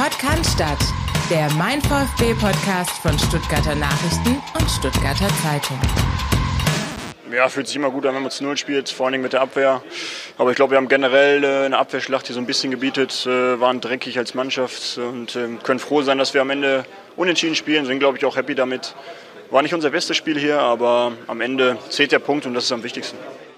Bad Cannstatt, der Mein VfB-Podcast von Stuttgarter Nachrichten und Stuttgarter Zeitung. Ja, fühlt sich immer gut an, wenn man zu Null spielt, vor allem mit der Abwehr. Aber ich glaube, wir haben generell eine Abwehrschlacht, die so ein bisschen gebietet, waren dreckig als Mannschaft und können froh sein, dass wir am Ende unentschieden spielen. Sind, glaube ich, auch happy damit. War nicht unser bestes Spiel hier, aber am Ende zählt der Punkt und das ist am wichtigsten.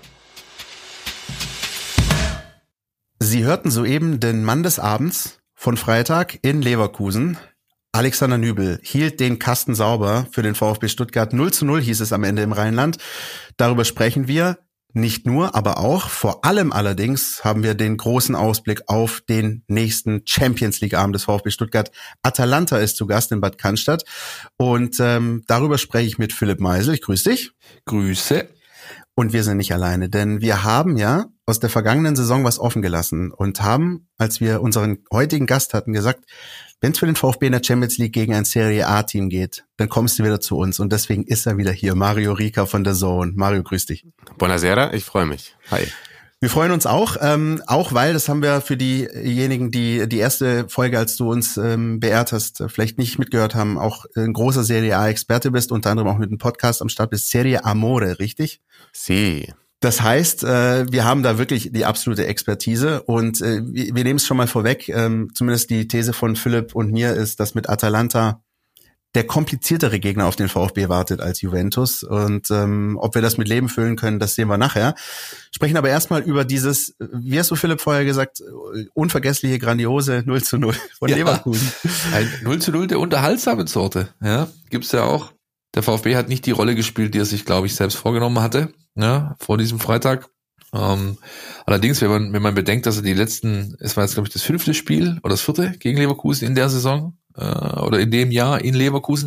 Sie hörten soeben den Mann des Abends von Freitag in Leverkusen. Alexander Nübel hielt den Kasten sauber für den VfB Stuttgart. 0:0 hieß es am Ende im Rheinland. Darüber sprechen wir. Nicht nur, aber auch, vor allem allerdings, haben wir den großen Ausblick auf den nächsten Champions-League-Abend des VfB Stuttgart. Atalanta ist zu Gast in Bad Cannstatt und darüber spreche ich mit Philipp Meisel. Ich grüße dich. Grüße. Und wir sind nicht alleine, denn wir haben ja aus der vergangenen Saison was offen gelassen und haben, als wir unseren heutigen Gast hatten, gesagt, wenn es für den VfB in der Champions League gegen ein Serie A-Team geht, dann kommst du wieder zu uns. Und deswegen ist er wieder hier, Mario Rieker von der Zone. Mario, grüß dich. Buonasera, ich freue mich. Hi. Wir freuen uns auch weil, das haben wir für diejenigen, die die erste Folge, als du uns beehrt hast, vielleicht nicht mitgehört haben, auch ein großer Serie A-Experte bist, unter anderem auch mit einem Podcast am Start bist, Serie Amore, richtig? Si. Das heißt, wir haben da wirklich die absolute Expertise und wir nehmen es schon mal vorweg, zumindest die These von Philipp und mir ist, dass mit Atalanta der kompliziertere Gegner auf den VfB wartet als Juventus und ob wir das mit Leben füllen können, das sehen wir nachher. Sprechen aber erstmal über dieses, wie hast du Philipp vorher gesagt, unvergessliche, grandiose 0:0 von Leverkusen. Ein 0:0 der unterhaltsamen Sorte, ja, gibt's ja auch. Der VfB hat nicht die Rolle gespielt, die er sich, glaube ich, selbst vorgenommen hatte, ja, vor diesem Freitag. Allerdings, wenn man bedenkt, dass er es war jetzt, glaube ich, das 5. Spiel oder das 4. gegen Leverkusen in der Saison, oder in dem Jahr in Leverkusen,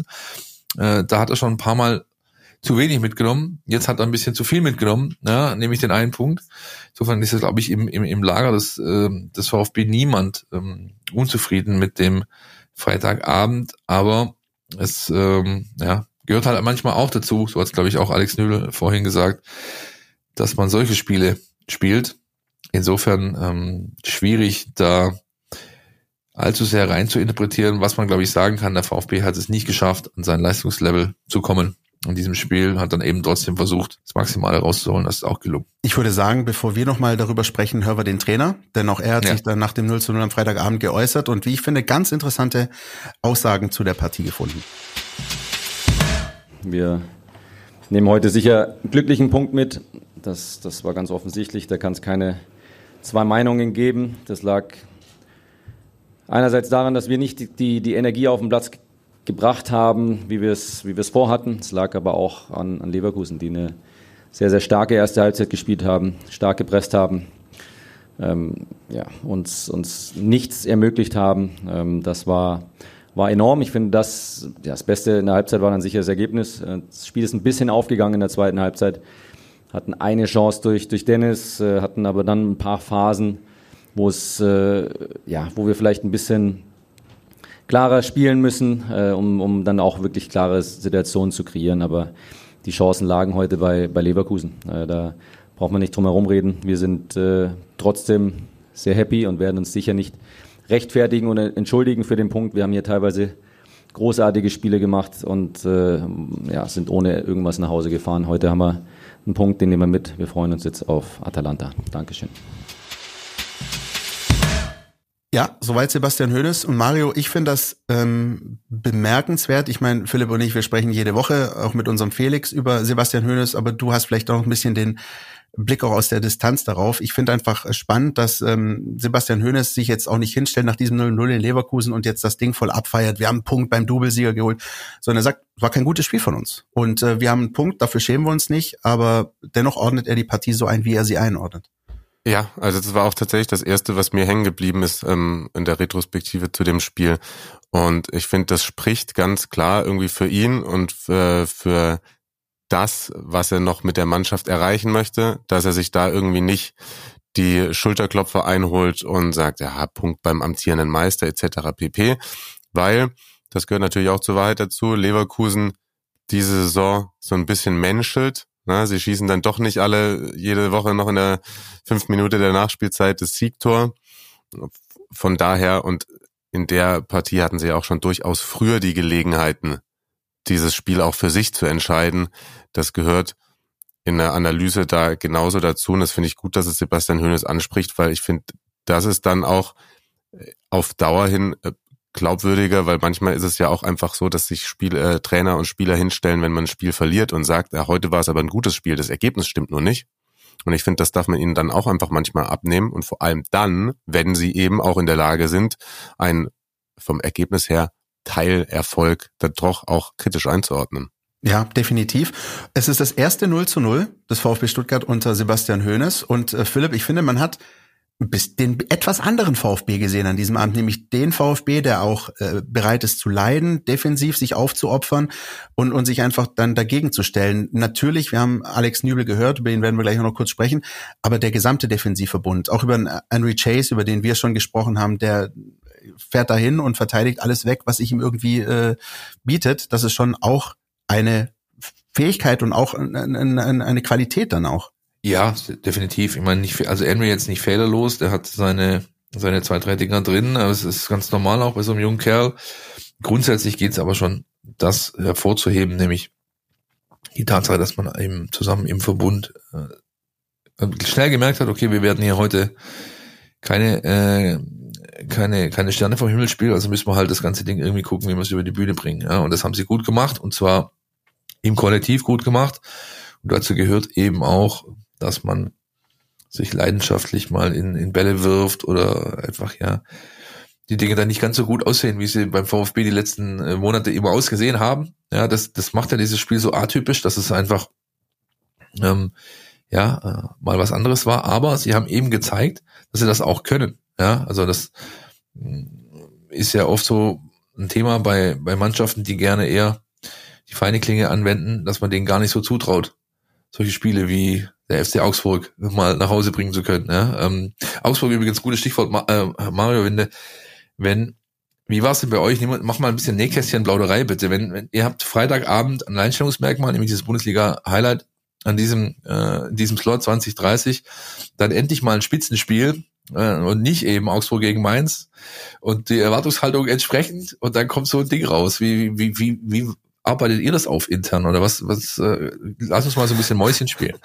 da hat er schon ein paar Mal zu wenig mitgenommen. Jetzt hat er ein bisschen zu viel mitgenommen, ja, nämlich den einen Punkt. Insofern ist es, glaube ich, im Lager des VfB niemand unzufrieden mit dem Freitagabend, aber es gehört halt manchmal auch dazu, so hat es, glaube ich, auch Alex Nübel vorhin gesagt, dass man solche Spiele spielt. Insofern schwierig, da allzu sehr rein zu interpretieren. Was man, glaube ich, sagen kann, der VfB hat es nicht geschafft, an sein Leistungslevel zu kommen. In diesem Spiel hat dann eben trotzdem versucht, das Maximale rauszuholen. Das ist auch gelungen. Ich würde sagen, bevor wir nochmal darüber sprechen, hören wir den Trainer. Denn auch er hat sich dann nach dem 0:0 am Freitagabend geäußert und wie ich finde, ganz interessante Aussagen zu der Partie gefunden. Wir nehmen heute sicher einen glücklichen Punkt mit. Das war ganz offensichtlich. Da kann es keine zwei Meinungen geben. Das lag einerseits daran, dass wir nicht die Energie auf den Platz gebracht haben, wie wir es vorhatten. Es lag aber auch an Leverkusen, die eine sehr, sehr starke erste Halbzeit gespielt haben, stark gepresst haben, uns nichts ermöglicht haben. Das war enorm. Ich finde, das Beste in der Halbzeit war dann sicher das Ergebnis. Das Spiel ist ein bisschen aufgegangen in der zweiten Halbzeit. Hatten eine Chance durch Dennis, hatten aber dann ein paar Phasen, wo wir vielleicht ein bisschen klarer spielen müssen, um dann auch wirklich klare Situationen zu kreieren. Aber die Chancen lagen heute bei Leverkusen. Da braucht man nicht drum herum reden. Wir sind trotzdem sehr happy und werden uns sicher nicht rechtfertigen und entschuldigen für den Punkt. Wir haben hier teilweise großartige Spiele gemacht und sind ohne irgendwas nach Hause gefahren. Heute haben wir einen Punkt, den nehmen wir mit. Wir freuen uns jetzt auf Atalanta. Dankeschön. Ja, soweit Sebastian Hoeneß. Und Mario, ich finde das bemerkenswert. Ich meine, Philipp und ich, wir sprechen jede Woche auch mit unserem Felix über Sebastian Hoeneß, aber du hast vielleicht auch ein bisschen den Blick auch aus der Distanz darauf. Ich finde einfach spannend, dass Sebastian Hoeneß sich jetzt auch nicht hinstellt nach diesem 0:0 in Leverkusen und jetzt das Ding voll abfeiert. Wir haben einen Punkt beim Doublesieger geholt, sondern er sagt, es war kein gutes Spiel von uns. Und wir haben einen Punkt, dafür schämen wir uns nicht, aber dennoch ordnet er die Partie so ein, wie er sie einordnet. Ja, also das war auch tatsächlich das Erste, was mir hängen geblieben ist in der Retrospektive zu dem Spiel. Und ich finde, das spricht ganz klar irgendwie für ihn und für das, was er noch mit der Mannschaft erreichen möchte, dass er sich da irgendwie nicht die Schulterklopfer einholt und sagt, ja, Punkt beim amtierenden Meister etc. pp. Weil, das gehört natürlich auch zur Wahrheit dazu, Leverkusen diese Saison so ein bisschen menschelt. Na, sie schießen dann doch nicht alle jede Woche noch in der 5 Minute der Nachspielzeit das Siegtor. Von daher, und in der Partie hatten sie auch schon durchaus früher die Gelegenheiten, dieses Spiel auch für sich zu entscheiden. Das gehört in der Analyse da genauso dazu. Und das finde ich gut, dass es Sebastian Hoeneß anspricht, weil ich finde, das ist dann auch auf Dauer hin glaubwürdiger, weil manchmal ist es ja auch einfach so, dass sich Trainer und Spieler hinstellen, wenn man ein Spiel verliert und sagt, ja, heute war es aber ein gutes Spiel, das Ergebnis stimmt nur nicht. Und ich finde, das darf man ihnen dann auch einfach manchmal abnehmen und vor allem dann, wenn sie eben auch in der Lage sind, ein vom Ergebnis her Teilerfolg dann doch auch kritisch einzuordnen. Ja, definitiv. Es ist das erste 0:0 des VfB Stuttgart unter Sebastian Hoeneß und Philipp, ich finde, man hat den etwas anderen VfB gesehen an diesem Abend, nämlich den VfB, der auch bereit ist zu leiden, defensiv sich aufzuopfern und sich einfach dann dagegen zu stellen. Natürlich, wir haben Alex Nübel gehört, über ihn werden wir gleich noch kurz sprechen, aber der gesamte Defensivverbund, auch über Henry Chase, über den wir schon gesprochen haben, der fährt dahin und verteidigt alles weg, was sich ihm irgendwie bietet. Das ist schon auch eine Fähigkeit und auch eine Qualität dann auch. Ja, definitiv. Ich meine, also Henry jetzt nicht fehlerlos, der hat seine 2-3 Dinger drin, aber es ist ganz normal auch bei so einem jungen Kerl. Grundsätzlich geht es aber schon, das hervorzuheben, nämlich die Tatsache, dass man eben zusammen im Verbund schnell gemerkt hat, okay, wir werden hier heute keine Sterne vom Himmel spielen, also müssen wir halt das ganze Ding irgendwie gucken, wie wir es über die Bühne bringen. Ja, und das haben sie gut gemacht, und zwar im Kollektiv gut gemacht. Und dazu gehört eben auch, dass man sich leidenschaftlich mal in Bälle wirft oder einfach, ja, die Dinge dann nicht ganz so gut aussehen, wie sie beim VfB die letzten Monate immer ausgesehen haben. Ja, das macht ja dieses Spiel so atypisch, dass es einfach, mal was anderes war. Aber sie haben eben gezeigt, dass sie das auch können. Ja, also das ist ja oft so ein Thema bei Mannschaften, die gerne eher die feine Klinge anwenden, dass man denen gar nicht so zutraut, solche Spiele wie der FC Augsburg mal nach Hause bringen zu können. Ja? Augsburg übrigens, gutes Stichwort, Mario, wie war es denn bei euch? Mach mal ein bisschen Nähkästchen-Plauderei bitte. Wenn ihr habt Freitagabend ein Alleinstellungsmerkmal, nämlich dieses Bundesliga-Highlight an diesem Slot 2030, dann endlich mal ein Spitzenspiel und nicht eben Augsburg gegen Mainz und die Erwartungshaltung entsprechend, und dann kommt so ein Ding raus. Wie arbeitet ihr das auf intern, oder was lass uns mal so ein bisschen Mäuschen spielen.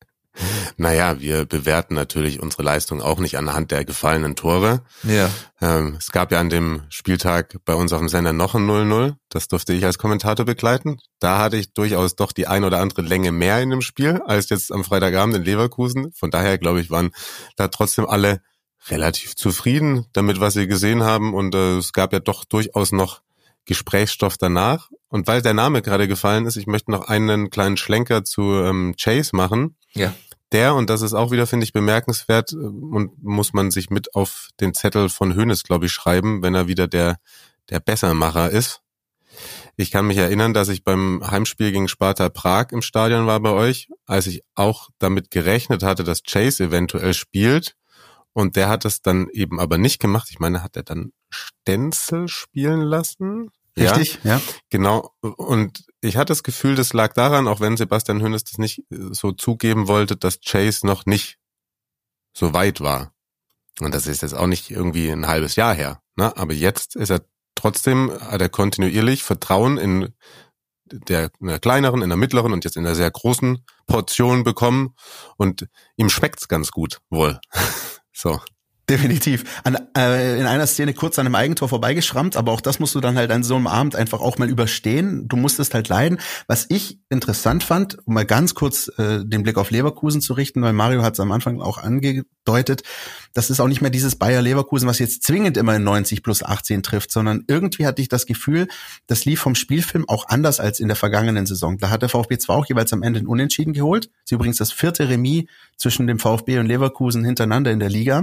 Naja, wir bewerten natürlich unsere Leistung auch nicht anhand der gefallenen Tore. Ja. Es gab ja an dem Spieltag bei uns auf dem Sender noch ein 0:0. Das durfte ich als Kommentator begleiten. Da hatte ich durchaus doch die ein oder andere Länge mehr in dem Spiel als jetzt am Freitagabend in Leverkusen. Von daher, glaube ich, waren da trotzdem alle relativ zufrieden damit, was sie gesehen haben. Und es gab ja doch durchaus noch Gesprächsstoff danach. Und weil der Name gerade gefallen ist, ich möchte noch einen kleinen Schlenker zu Chase machen. Ja. Der, und das ist auch wieder, finde ich, bemerkenswert und muss man sich mit auf den Zettel von Hoeneß, glaube ich, schreiben, wenn er wieder der Bessermacher ist. Ich kann mich erinnern, dass ich beim Heimspiel gegen Sparta Prag im Stadion war bei euch, als ich auch damit gerechnet hatte, dass Chase eventuell spielt, und der hat es dann eben aber nicht gemacht. Ich meine, hat er dann Stenzel spielen lassen? Richtig, ja. Genau. Und ich hatte das Gefühl, das lag daran, auch wenn Sebastian Hoeneß das nicht so zugeben wollte, dass Chase noch nicht so weit war. Und das ist jetzt auch nicht irgendwie ein halbes Jahr her, ne? Aber jetzt ist er trotzdem, hat er kontinuierlich Vertrauen in der kleineren, in der mittleren und jetzt in der sehr großen Portion bekommen. Und ihm schmeckt's ganz gut, wohl. So. Definitiv. In einer Szene kurz an einem Eigentor vorbeigeschrammt, aber auch das musst du dann halt an so einem Abend einfach auch mal überstehen. Du musstest halt leiden. Was ich interessant fand, um mal ganz kurz den Blick auf Leverkusen zu richten, weil Mario hat es am Anfang auch angedeutet, das ist auch nicht mehr dieses Bayer Leverkusen, was jetzt zwingend immer in 90 plus 18 trifft, sondern irgendwie hatte ich das Gefühl, das lief vom Spielfilm auch anders als in der vergangenen Saison. Da hat der VfB zwar auch jeweils am Ende ein Unentschieden geholt. Das ist übrigens das 4. Remis zwischen dem VfB und Leverkusen hintereinander in der Liga.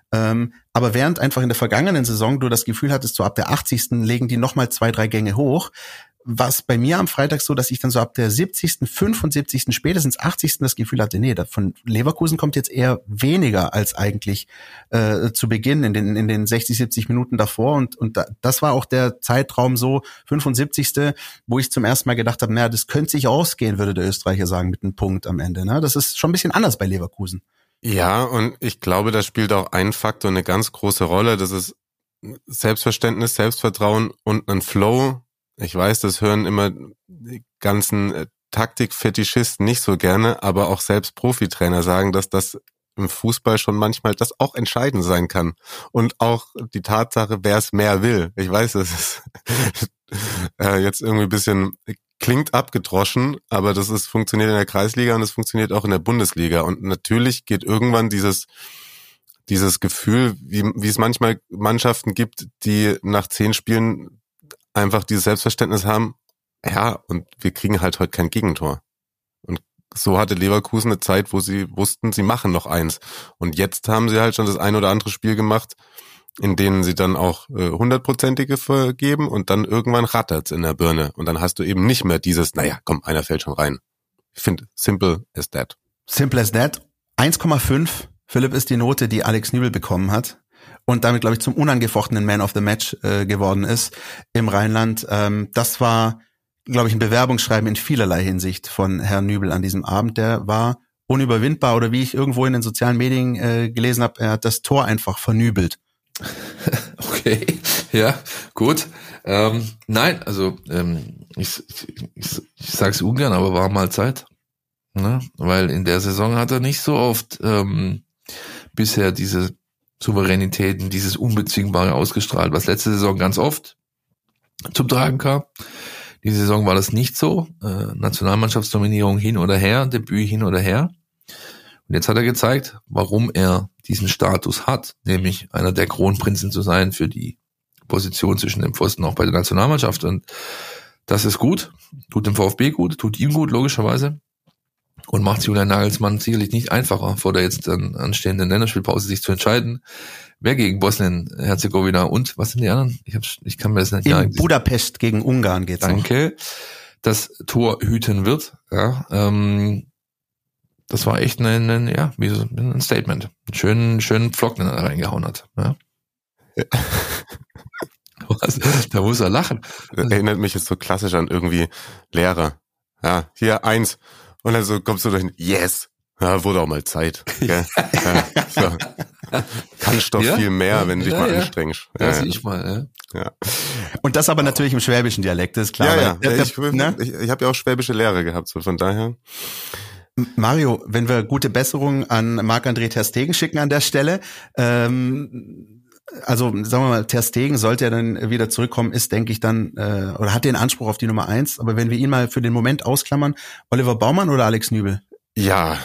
Aber während einfach in der vergangenen Saison du das Gefühl hattest, so ab der 80. legen die nochmal 2-3 Gänge hoch, war es bei mir am Freitag so, dass ich dann so ab der 70., 75., spätestens 80. das Gefühl hatte, nee, von Leverkusen kommt jetzt eher weniger als eigentlich zu Beginn in den 60, 70 Minuten davor. Und das war auch der Zeitraum so, 75., wo ich zum ersten Mal gedacht habe, naja, das könnte sich ausgehen, würde der Österreicher sagen, mit einem Punkt am Ende. Ne? Das ist schon ein bisschen anders bei Leverkusen. Ja, und ich glaube, da spielt auch ein Faktor eine ganz große Rolle. Das ist Selbstverständnis, Selbstvertrauen und einen Flow. Ich weiß, das hören immer die ganzen Taktikfetischisten nicht so gerne, aber auch selbst Profitrainer sagen, dass das im Fußball schon manchmal das auch entscheidend sein kann. Und auch die Tatsache, wer es mehr will. Ich weiß, das ist jetzt irgendwie ein bisschen, klingt abgedroschen, aber funktioniert in der Kreisliga und es funktioniert auch in der Bundesliga. Und natürlich geht irgendwann dieses Gefühl, wie es manchmal Mannschaften gibt, die nach 10 Spielen einfach dieses Selbstverständnis haben, ja, und wir kriegen halt heute kein Gegentor. Und so hatte Leverkusen eine Zeit, wo sie wussten, sie machen noch eins. Und jetzt haben sie halt schon das ein oder andere Spiel gemacht, in denen sie dann auch 100%ige vergeben und dann irgendwann rattert's in der Birne. Und dann hast du eben nicht mehr dieses, naja, komm, einer fällt schon rein. Ich finde, simple as that. Simple as that. 1,5, Philipp, ist die Note, die Alex Nübel bekommen hat. Und damit, glaube ich, zum unangefochtenen Man of the Match geworden ist im Rheinland. Das war, glaube ich, ein Bewerbungsschreiben in vielerlei Hinsicht von Herrn Nübel an diesem Abend. Der war unüberwindbar, oder wie ich irgendwo in den sozialen Medien gelesen habe, er hat das Tor einfach vernübelt. Okay, ja, gut. Nein, also ich sag's ungern, aber war mal Zeit. Ne? Weil in der Saison hat er nicht so oft bisher diese Souveränitäten, dieses Unbezwingbare ausgestrahlt, was letzte Saison ganz oft zum Tragen kam. Diese Saison war das nicht so. Nationalmannschaftsnominierung hin oder her, Debüt hin oder her. Und jetzt hat er gezeigt, warum er diesen Status hat, nämlich einer der Kronprinzen zu sein für die Position zwischen dem Pfosten auch bei der Nationalmannschaft. Und das ist gut, tut dem VfB gut, tut ihm gut, logischerweise. Und macht Julian Nagelsmann sicherlich nicht einfacher, vor der jetzt dann anstehenden Länderspielpause sich zu entscheiden, wer gegen Bosnien-Herzegowina und, was sind die anderen? Ich kann mir das nicht sagen. In Budapest gegen Ungarn geht's. Danke. Das Tor hüten wird, ja, das war echt ein Statement. Einen schönen Pflock, den er reingehauen hat. Ja. Was? Da muss er lachen. Erinnert mich jetzt so klassisch an irgendwie Lehrer. Ja, hier 1. Und dann so kommst du dahin, yes. Ja, wurde auch mal Zeit. Ja, so. Kannst doch viel mehr, wenn du dich mal anstrengst. Ja, sehe ich mal. Ja. Und das aber natürlich im schwäbischen Dialekt, ist klar. Ja, ich habe ja auch schwäbische Lehre gehabt, so von daher. Mario, wenn wir gute Besserung an Marc-André ter Stegen schicken an der Stelle, also sagen wir mal, ter Stegen, sollte er dann wieder zurückkommen, ist, denke ich, dann, oder hat den Anspruch auf die Nummer 1, aber wenn wir ihn mal für den Moment ausklammern, Oliver Baumann oder Alex Nübel? Ja,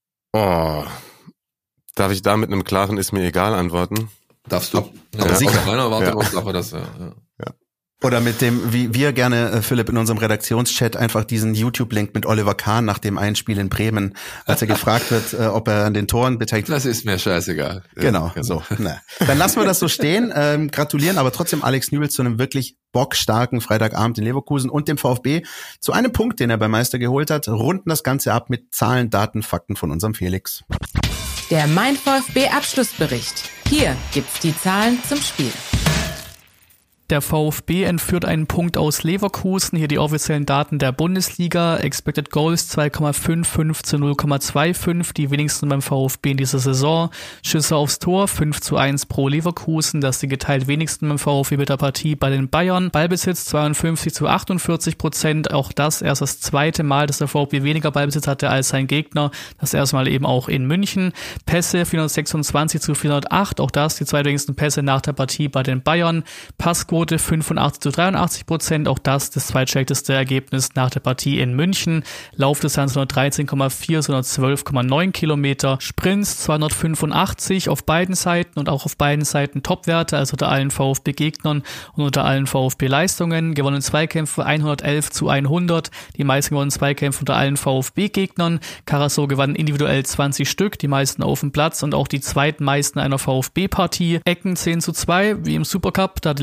darf ich da mit einem klaren ist mir egal antworten? Darfst du. Aber sicher. Meiner Wartesache, das, ja. Oder mit dem, wie wir gerne, Philipp, in unserem Redaktionschat einfach diesen YouTube-Link mit Oliver Kahn nach dem Einspiel in Bremen, als er gefragt wird, ob er an den Toren beteiligt wird. Das ist mir scheißegal. Genau. So. Na. Dann lassen wir das so stehen, gratulieren aber trotzdem Alex Nübel zu einem wirklich bockstarken Freitagabend in Leverkusen und dem VfB zu einem Punkt, den er beim Meister geholt hat, runden das Ganze ab mit Zahlen, Daten, Fakten von unserem Felix. Der Mein VfB Abschlussbericht. Hier gibt's die Zahlen zum Spiel. Der VfB entführt einen Punkt aus Leverkusen. Hier die offiziellen Daten der Bundesliga. Expected Goals 2,55 zu 0,25. Die wenigsten beim VfB in dieser Saison. Schüsse aufs Tor 5:1 pro Leverkusen. Das die geteilt wenigsten beim VfB mit der Partie bei den Bayern. Ballbesitz 52:48%. Auch das erst das zweite Mal, dass der VfB weniger Ballbesitz hatte als sein Gegner. Das erste Mal eben auch in München. Pässe 426:408. Auch das die zweitwenigsten Pässe nach der Partie bei den Bayern. Passquote 85:83%, auch das zweitschlechteste Ergebnis nach der Partie in München. Laufdistanz 113,4, 112,9 Kilometer. Sprints 285 auf beiden Seiten und auch auf beiden Seiten Topwerte, also unter allen VfB-Gegnern und unter allen VfB-Leistungen. Gewonnene Zweikämpfe 111:100, die meisten gewonnenen Zweikämpfe unter allen VfB-Gegnern. Karasor gewann individuell 20 Stück, die meisten auf dem Platz und auch die zweitmeisten einer VfB-Partie. Ecken 10:2, wie im Supercup, da hat Leverkusen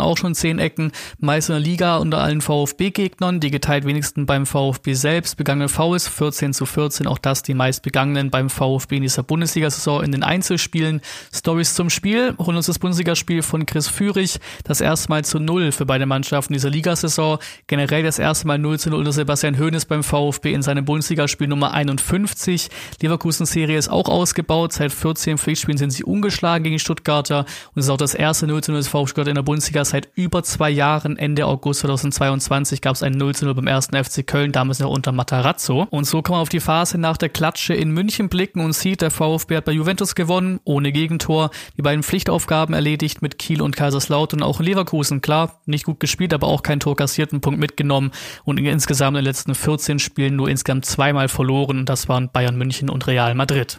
auch schon 10 Ecken. Meist in der Liga unter allen VfB-Gegnern, die geteilt wenigsten beim VfB selbst. Begangene Fouls 14-14, auch das die meist begangenen beim VfB in dieser Bundesliga-Saison in den Einzelspielen. Stories zum Spiel, holen uns das Bundesligaspiel von Chris Führig. Das erste Mal zu 0 für beide Mannschaften dieser Ligasaison. Generell das erste Mal 0-0 unter Sebastian Hoeneß beim VfB in seinem Bundesligaspiel Nummer 51. Leverkusen-Serie ist auch ausgebaut. Seit 14 Pflichtspielen sind sie ungeschlagen gegen die Stuttgarter. Und es ist auch das erste 0-0 des VfB Stuttgart in der Bundesliga seit über 2 Jahren. Ende August 2022 gab es ein 0-0 beim 1. FC Köln, damals noch unter Matarazzo. Und so kann man auf die Phase nach der Klatsche in München blicken und sieht, der VfB hat bei Juventus gewonnen, ohne Gegentor, die beiden Pflichtaufgaben erledigt mit Kiel und Kaiserslautern, auch in Leverkusen. Klar, nicht gut gespielt, aber auch kein Tor kassiert, einen Punkt mitgenommen und insgesamt in den letzten 14 Spielen nur insgesamt 2-mal verloren. Das waren Bayern München und Real Madrid.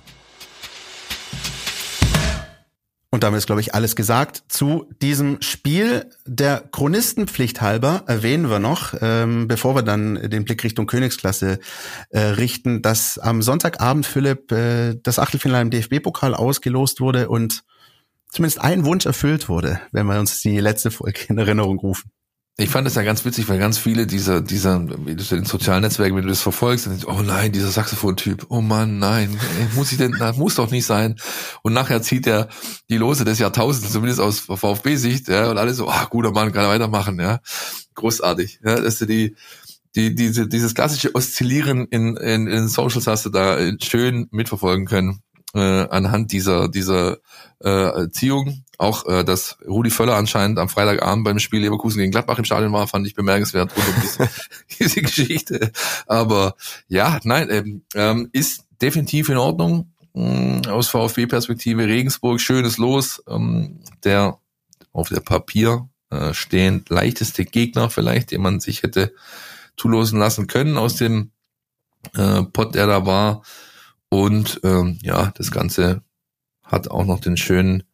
Und damit ist, glaube ich, alles gesagt zu diesem Spiel. Der Chronistenpflicht halber erwähnen wir noch, bevor wir dann den Blick Richtung Königsklasse richten, dass am Sonntagabend, Philipp, das Achtelfinale im DFB-Pokal ausgelost wurde und zumindest ein Wunsch erfüllt wurde, wenn wir uns die letzte Folge in Erinnerung rufen. Ich fand es ja ganz witzig, weil ganz viele dieser, wie du in den sozialen Netzwerken, wenn du das verfolgst, dann denkst du, oh nein, dieser Saxophon-Typ, oh Mann, nein, muss doch nicht sein. Und nachher zieht er die Lose des Jahrtausends, zumindest aus VfB-Sicht, ja, und alle so, guter Mann, kann er weitermachen, ja. Großartig, ja, dass du dieses klassische Oszillieren in Socials hast du da schön mitverfolgen können, anhand dieser Ziehung. Auch, dass Rudi Völler anscheinend am Freitagabend beim Spiel Leverkusen gegen Gladbach im Stadion war, fand ich bemerkenswert rund um diese Geschichte. Aber ja, nein, ist definitiv in Ordnung. Aus VfB-Perspektive Regensburg, schönes Los. Der auf der Papier stehend leichteste Gegner vielleicht, den man sich hätte zulosen lassen können aus dem Pott, der da war. Und das Ganze hat auch noch den schönen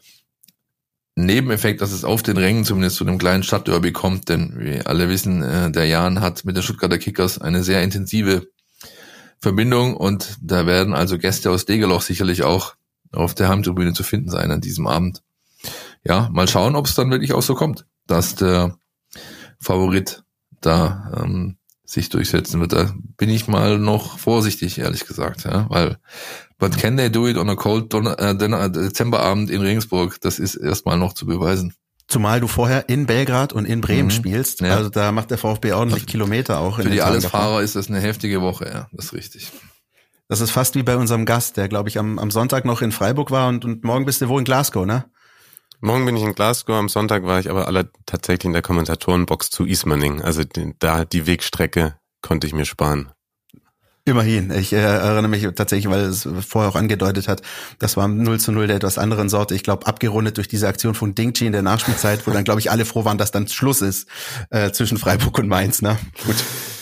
Nebeneffekt, dass es auf den Rängen zumindest zu einem kleinen Stadtderby kommt, denn wir alle wissen, der Jan hat mit den Stuttgarter Kickers eine sehr intensive Verbindung und da werden also Gäste aus Degerloch sicherlich auch auf der Heimtribüne zu finden sein an diesem Abend. Ja, mal schauen, ob es dann wirklich auch so kommt, dass der Favorit da sich durchsetzen wird. Da bin ich mal noch vorsichtig, ehrlich gesagt, ja, weil but can they do it on a cold Dezemberabend in Regensburg? Das ist erstmal noch zu beweisen. Zumal du vorher in Belgrad und in Bremen spielst. Ja. Also da macht der VfB ordentlich Kilometer auch. Für die Allesfahrer ist das eine heftige Woche, ja, das ist richtig. Das ist fast wie bei unserem Gast, der, glaube ich, am Sonntag noch in Freiburg war und morgen bist du wo in Glasgow, ne? Morgen bin ich in Glasgow, am Sonntag war ich aber tatsächlich in der Kommentatorenbox zu Ismaning. Also die Wegstrecke konnte ich mir sparen. Immerhin. Ich erinnere mich tatsächlich, weil es vorher auch angedeutet hat, das war 0-0 der etwas anderen Sorte. Ich glaube, abgerundet durch diese Aktion von Dingchi in der Nachspielzeit, wo dann, glaube ich, alle froh waren, dass dann Schluss ist zwischen Freiburg und Mainz. Ne? Gut.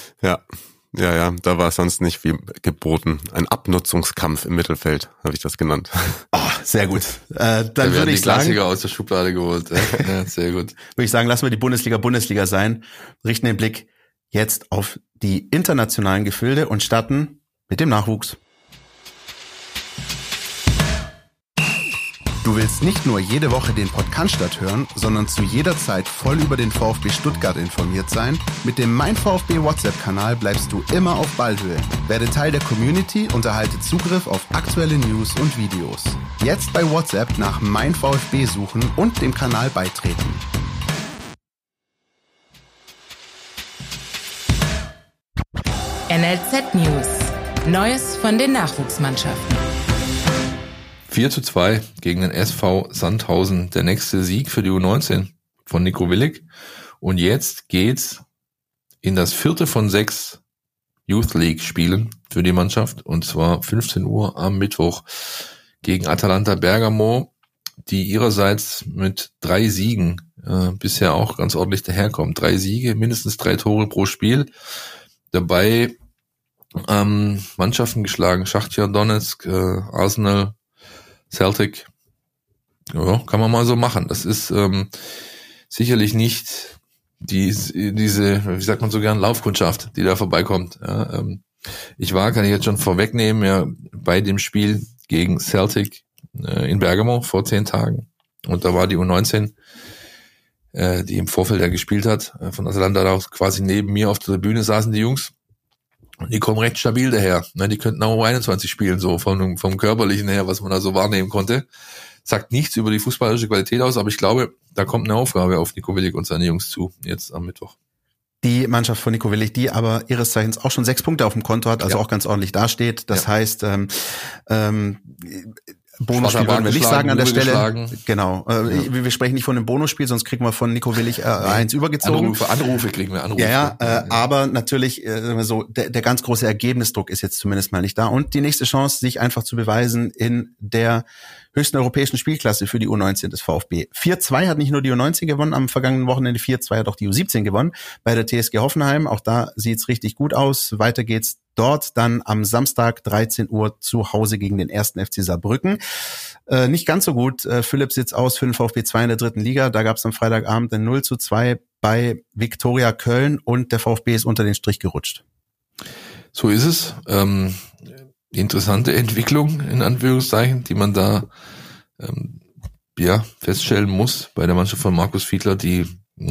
Ja, da war sonst nicht viel geboten. Ein Abnutzungskampf im Mittelfeld, habe ich das genannt. Oh, sehr gut. Dann würde ich die Klassiker aus der Schublade geholt. Ja, sehr gut. Würde ich sagen, lassen wir die Bundesliga sein, richten den Blick jetzt auf die internationalen Gefilde und starten mit dem Nachwuchs. Du willst nicht nur jede Woche den Podcast hören, sondern zu jeder Zeit voll über den VfB Stuttgart informiert sein? Mit dem Mein VfB WhatsApp-Kanal bleibst du immer auf Ballhöhe. Werde Teil der Community und erhalte Zugriff auf aktuelle News und Videos. Jetzt bei WhatsApp nach Mein VfB suchen und dem Kanal beitreten. NLZ News. Neues von den Nachwuchsmannschaften. 4:2 gegen den SV Sandhausen. Der nächste Sieg für die U19 von Nico Willig. Und jetzt geht's in das 4. von 6 Youth League Spielen für die Mannschaft. Und zwar 15 Uhr am Mittwoch gegen Atalanta Bergamo, die ihrerseits mit 3 Siegen bisher auch ganz ordentlich daherkommen. 3 Siege, mindestens 3 Tore pro Spiel. Dabei Mannschaften geschlagen. Schachtar Donetsk, Arsenal, Celtic, ja, kann man mal so machen. Das ist sicherlich nicht diese, wie sagt man so gern, Laufkundschaft, die da vorbeikommt. Ja, kann ich jetzt schon vorwegnehmen, ja, bei dem Spiel gegen Celtic in Bergamo vor 10 Tagen. Und da war die U19 die im Vorfeld ja gespielt hat, von Atalanta, da auch quasi neben mir auf der Tribüne saßen die Jungs. Und die kommen recht stabil daher. Die könnten auch 21 spielen, so vom Körperlichen her, was man da so wahrnehmen konnte. Sagt nichts über die fußballerische Qualität aus, aber ich glaube, da kommt eine Aufgabe auf Nico Willig und seine Jungs zu, jetzt am Mittwoch. Die Mannschaft von Nico Willig, die aber ihres Zeichens auch schon 6 Punkte auf dem Konto hat, also auch ganz ordentlich dasteht. Das heißt, Bonusspiel wollen wir nicht sagen an der Stelle. Genau. Wir sprechen nicht von einem Bonusspiel, sonst kriegen wir von Nico Willig eins übergezogen. Anrufe kriegen wir. Aber natürlich, so der ganz große Ergebnisdruck ist jetzt zumindest mal nicht da. Und die nächste Chance, sich einfach zu beweisen in der höchsten europäischen Spielklasse für die U19 des VfB. 4-2 hat nicht nur die U19 gewonnen, am vergangenen Wochenende 4-2 hat auch die U17 gewonnen bei der TSG Hoffenheim. Auch da sieht's richtig gut aus. Weiter geht's dort dann am Samstag 13 Uhr zu Hause gegen den 1. FC Saarbrücken. Nicht ganz so gut. Philipp sitzt aus für den VfB 2 in der 3. Liga. Da gab's am Freitagabend ein 0-2 bei Viktoria Köln und der VfB ist unter den Strich gerutscht. So ist es. Interessante Entwicklung, in Anführungszeichen, die man da feststellen muss bei der Mannschaft von Markus Fiedler, die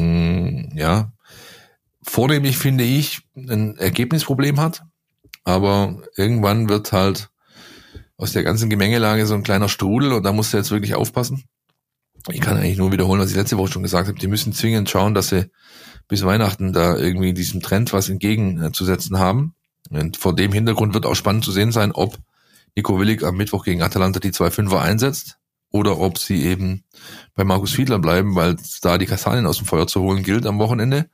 vornehmlich, finde ich, ein Ergebnisproblem hat. Aber irgendwann wird halt aus der ganzen Gemengelage so ein kleiner Strudel und da musst du jetzt wirklich aufpassen. Ich kann eigentlich nur wiederholen, was ich letzte Woche schon gesagt habe. Die müssen zwingend schauen, dass sie bis Weihnachten da irgendwie diesem Trend was entgegenzusetzen haben. Und vor dem Hintergrund wird auch spannend zu sehen sein, ob Nico Willig am Mittwoch gegen Atalanta die 2 5er einsetzt oder ob sie eben bei Markus Fiedler bleiben, weil da die Kastanien aus dem Feuer zu holen gilt am Wochenende.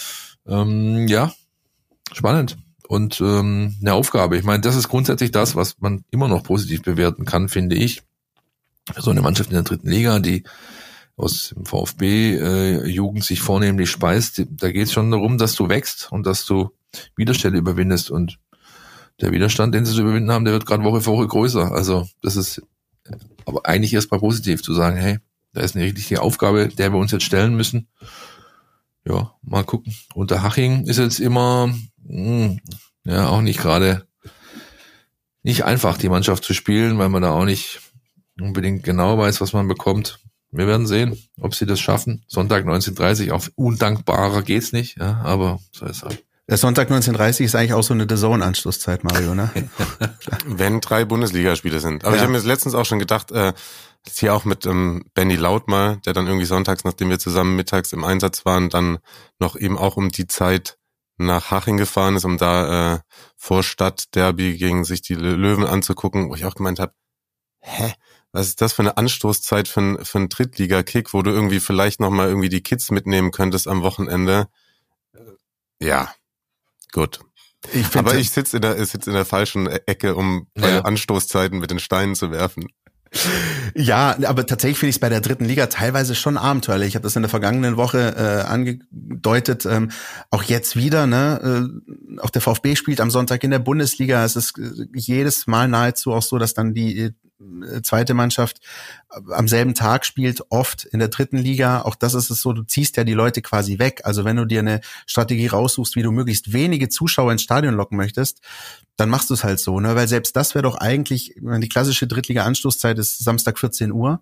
Spannend. Und eine Aufgabe. Ich meine, das ist grundsätzlich das, was man immer noch positiv bewerten kann, finde ich. Für so eine Mannschaft in der 3. Liga, die aus dem VfB-Jugend sich vornehmlich speist, da geht es schon darum, dass du wächst und dass du Widerstände überwindest. Und der Widerstand, den sie zu überwinden haben, der wird gerade Woche für Woche größer. Also das ist aber eigentlich erstmal positiv zu sagen, hey, da ist eine richtige Aufgabe, der wir uns jetzt stellen müssen. Ja, mal gucken. Unterhaching ist jetzt immer auch nicht gerade nicht einfach, die Mannschaft zu spielen, weil man da auch nicht unbedingt genau weiß, was man bekommt. Wir werden sehen, ob sie das schaffen. Sonntag 19:30, auf undankbarer geht's nicht, ja, aber so ist halt. Der Sonntag 19:30 ist eigentlich auch so eine DAZN-Anschlusszeit, Mario, ne? Wenn 3 Bundesligaspiele sind. Aber ich habe mir letztens auch schon gedacht, hier auch mit Benny Laut mal, der dann irgendwie sonntags, nachdem wir zusammen mittags im Einsatz waren, dann noch eben auch um die Zeit nach Haching gefahren ist, um da vor Stadtderby gegen sich die Löwen anzugucken, wo ich auch gemeint habe, was ist das für eine Anstoßzeit für einen Drittliga-Kick, wo du irgendwie vielleicht nochmal irgendwie die Kids mitnehmen könntest am Wochenende. Ja, gut. Ich sitze in der falschen Ecke, um bei Anstoßzeiten mit den Steinen zu werfen. Ja, aber tatsächlich finde ich es bei der 3. Liga teilweise schon abenteuerlich. Ich habe das in der vergangenen Woche angedeutet. Auch jetzt wieder, ne? Auch der VfB spielt am Sonntag in der Bundesliga. Es ist jedes Mal nahezu auch so, dass dann die zweite Mannschaft am selben Tag spielt, oft in der 3. Liga. Auch das ist es so, du ziehst ja die Leute quasi weg. Also wenn du dir eine Strategie raussuchst, wie du möglichst wenige Zuschauer ins Stadion locken möchtest, dann machst du es halt so, ne? Weil selbst das wäre doch eigentlich, die klassische Drittliga-Anstoßzeit ist Samstag 14 Uhr.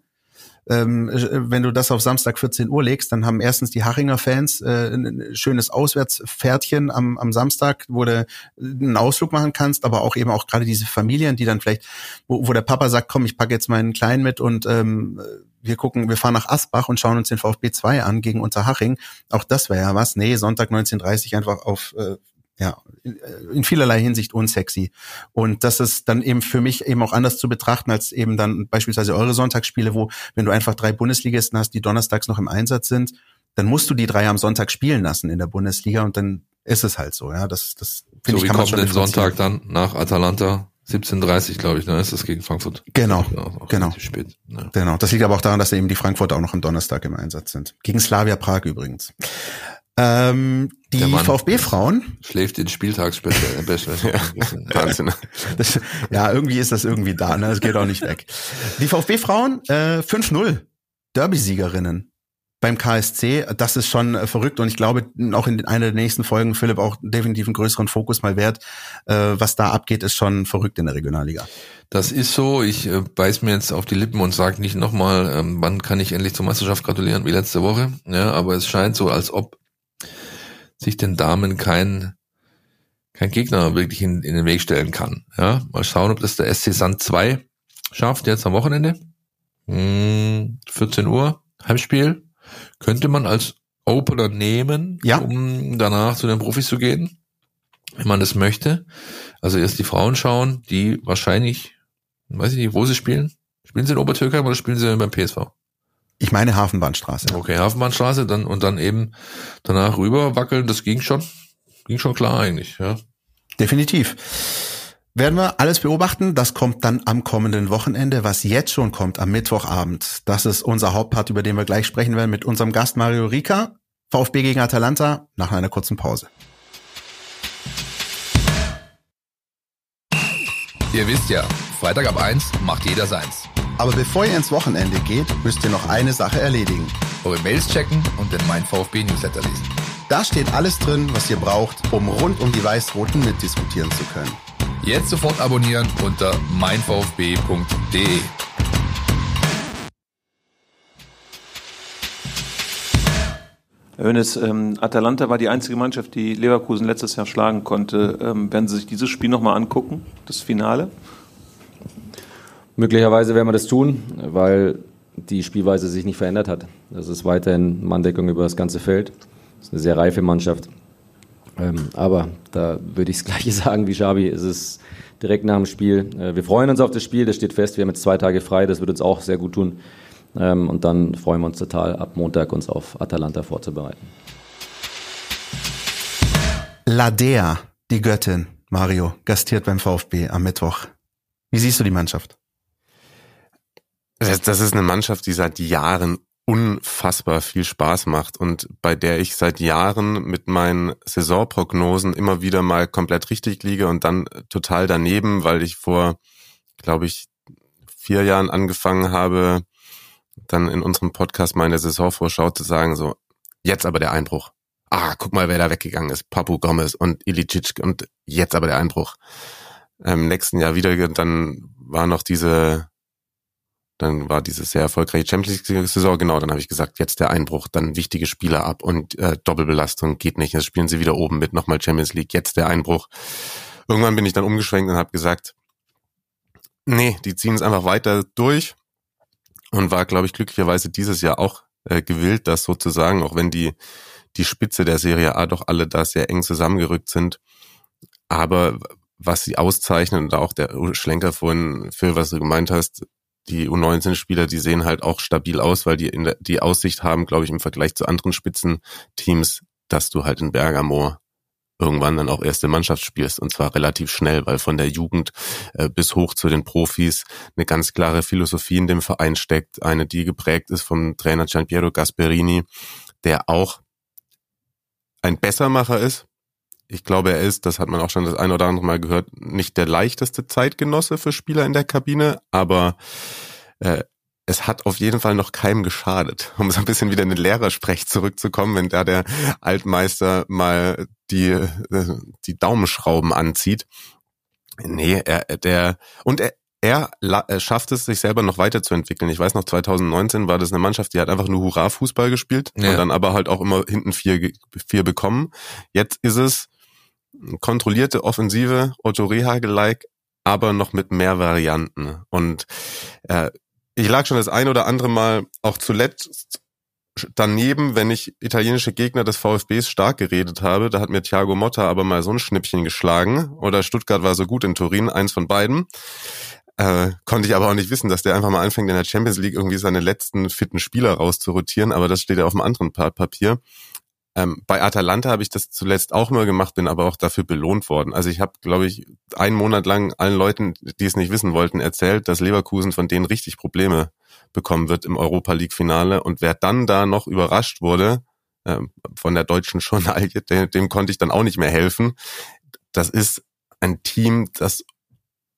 Wenn du das auf Samstag 14 Uhr legst, dann haben erstens die Hachinger Fans ein schönes Auswärtspferdchen am Samstag, wo du einen Ausflug machen kannst, aber auch eben auch gerade diese Familien, die dann vielleicht, wo der Papa sagt, komm, ich packe jetzt meinen Kleinen mit und wir fahren nach Asbach und schauen uns den VfB 2 an gegen Unterhaching. Auch das wäre ja was. Nee, Sonntag 19:30 einfach auf in vielerlei Hinsicht unsexy. Und das ist dann eben für mich eben auch anders zu betrachten als eben dann beispielsweise eure Sonntagsspiele, wo, wenn du einfach 3 Bundesligisten hast, die donnerstags noch im Einsatz sind, dann musst du die 3 am Sonntag spielen lassen in der Bundesliga und dann ist es halt so, ja. Das finde ich, kann man schon den Sonntag dann nach Atalanta 17:30, glaube ich, ne, ist das gegen Frankfurt. Genau. Spät. Ja. Genau. Das liegt aber auch daran, dass eben die Frankfurter auch noch am Donnerstag im Einsatz sind. Gegen Slavia Prag übrigens. Die VfB-Frauen schläft den Spieltagsspecial. Wahnsinn. Irgendwie ist das irgendwie da, ne? Das geht auch nicht weg. Die VfB-Frauen 5-0 Derby-Siegerinnen. beim KSC, das ist schon verrückt und ich glaube auch in einer der nächsten Folgen, Philipp, auch definitiv einen größeren Fokus mal wert. Was da abgeht, ist schon verrückt in der Regionalliga. Das ist so, ich beiß mir jetzt auf die Lippen und sage nicht nochmal, wann kann ich endlich zur Meisterschaft gratulieren, wie letzte Woche. Ja, aber es scheint so, als ob sich den Damen kein Gegner wirklich in den Weg stellen kann. Ja, mal schauen, ob das der SC Sand 2 schafft, jetzt am Wochenende. 14 Uhr, Heimspiel. Könnte man als Opener nehmen, um danach zu den Profis zu gehen, wenn man das möchte. Also erst die Frauen schauen, die wahrscheinlich, weiß ich nicht, wo sie spielen. Spielen sie in Obertürkheim oder spielen sie beim PSV? Ich meine Hafenbahnstraße. Okay, Hafenbahnstraße, dann eben danach rüber wackeln, das ging schon klar eigentlich, ja. Definitiv. Werden wir alles beobachten. Das kommt dann am kommenden Wochenende. Was jetzt schon kommt, am Mittwochabend, das ist unser Hauptpart, über den wir gleich sprechen werden mit unserem Gast Mario Rika. VfB gegen Atalanta nach einer kurzen Pause. Ihr wisst ja, Freitag ab 1 macht jeder seins. Aber bevor ihr ins Wochenende geht, müsst ihr noch eine Sache erledigen. Eure Mails checken und den Mein VfB Newsletter lesen. Da steht alles drin, was ihr braucht, um rund um die Weiß-Roten mitdiskutieren zu können. Jetzt sofort abonnieren unter meinvfb.de. Herr Hoeneß, Atalanta war die einzige Mannschaft, die Leverkusen letztes Jahr schlagen konnte. Werden Sie sich dieses Spiel nochmal angucken, das Finale? Möglicherweise werden wir das tun, weil die Spielweise sich nicht verändert hat. Das ist weiterhin Manndeckung über das ganze Feld. Das ist eine sehr reife Mannschaft. Aber da würde ich das Gleiche sagen wie Xabi. Es ist direkt nach dem Spiel. Wir freuen uns auf das Spiel, das steht fest. Wir haben jetzt 2 Tage frei, das wird uns auch sehr gut tun. Und dann freuen wir uns total, ab Montag uns auf Atalanta vorzubereiten. Ladea, die Göttin, Mario, gastiert beim VfB am Mittwoch. Wie siehst du die Mannschaft? Das ist eine Mannschaft, die seit Jahren unfassbar viel Spaß macht und bei der ich seit Jahren mit meinen Saisonprognosen immer wieder mal komplett richtig liege und dann total daneben, weil ich vor, glaube ich, 4 Jahren angefangen habe, dann in unserem Podcast mal in der Saisonvorschau zu sagen, so, jetzt aber der Einbruch. Guck mal, wer da weggegangen ist. Papu Gomez und Ilicic und jetzt aber der Einbruch. Im nächsten Jahr wieder, dann war diese sehr erfolgreiche Champions League-Saison, genau, dann habe ich gesagt, jetzt der Einbruch, dann wichtige Spieler ab und Doppelbelastung geht nicht, jetzt spielen sie wieder oben mit, nochmal Champions League, jetzt der Einbruch. Irgendwann bin ich dann umgeschwenkt und habe gesagt, nee, die ziehen es einfach weiter durch und war, glaube ich, glücklicherweise dieses Jahr auch gewillt, das sozusagen, auch wenn die Spitze der Serie A doch alle da sehr eng zusammengerückt sind, aber was sie auszeichnen und auch der Schlenker vorhin, Phil, was du gemeint hast, die U19-Spieler, die sehen halt auch stabil aus, weil die Aussicht haben, glaube ich, im Vergleich zu anderen Spitzenteams, dass du halt in Bergamo irgendwann dann auch erste Mannschaft spielst und zwar relativ schnell, weil von der Jugend bis hoch zu den Profis eine ganz klare Philosophie in dem Verein steckt, eine, die geprägt ist vom Trainer Gianpiero Gasperini, der auch ein Bessermacher ist. Ich glaube, er ist, das hat man auch schon das ein oder andere Mal gehört, nicht der leichteste Zeitgenosse für Spieler in der Kabine, aber es hat auf jeden Fall noch keinem geschadet. Um so ein bisschen wieder in den Lehrersprech zurückzukommen, wenn da der Altmeister mal die Daumenschrauben anzieht. Nee, er schafft es, sich selber noch weiterzuentwickeln. Ich weiß noch, 2019 war das eine Mannschaft, die hat einfach nur Hurra-Fußball gespielt und dann aber halt auch immer hinten 4 bekommen. Jetzt ist es kontrollierte Offensive, Otto Rehhagel-like, aber noch mit mehr Varianten. Und ich lag schon das ein oder andere Mal auch zuletzt daneben, wenn ich italienische Gegner des VfBs stark geredet habe. Da hat mir Thiago Motta aber mal so ein Schnippchen geschlagen. Oder Stuttgart war so gut in Turin, eins von beiden. Konnte ich aber auch nicht wissen, dass der einfach mal anfängt, in der Champions League irgendwie seine letzten fitten Spieler rauszurotieren. Aber das steht ja auf einem anderen Papier. Bei Atalanta habe ich das zuletzt auch mal gemacht, bin aber auch dafür belohnt worden. Also ich habe, glaube ich, 1 Monat lang allen Leuten, die es nicht wissen wollten, erzählt, dass Leverkusen von denen richtig Probleme bekommen wird im Europa-League-Finale. Und wer dann da noch überrascht wurde, von der deutschen Journalie, dem konnte ich dann auch nicht mehr helfen. Das ist ein Team, das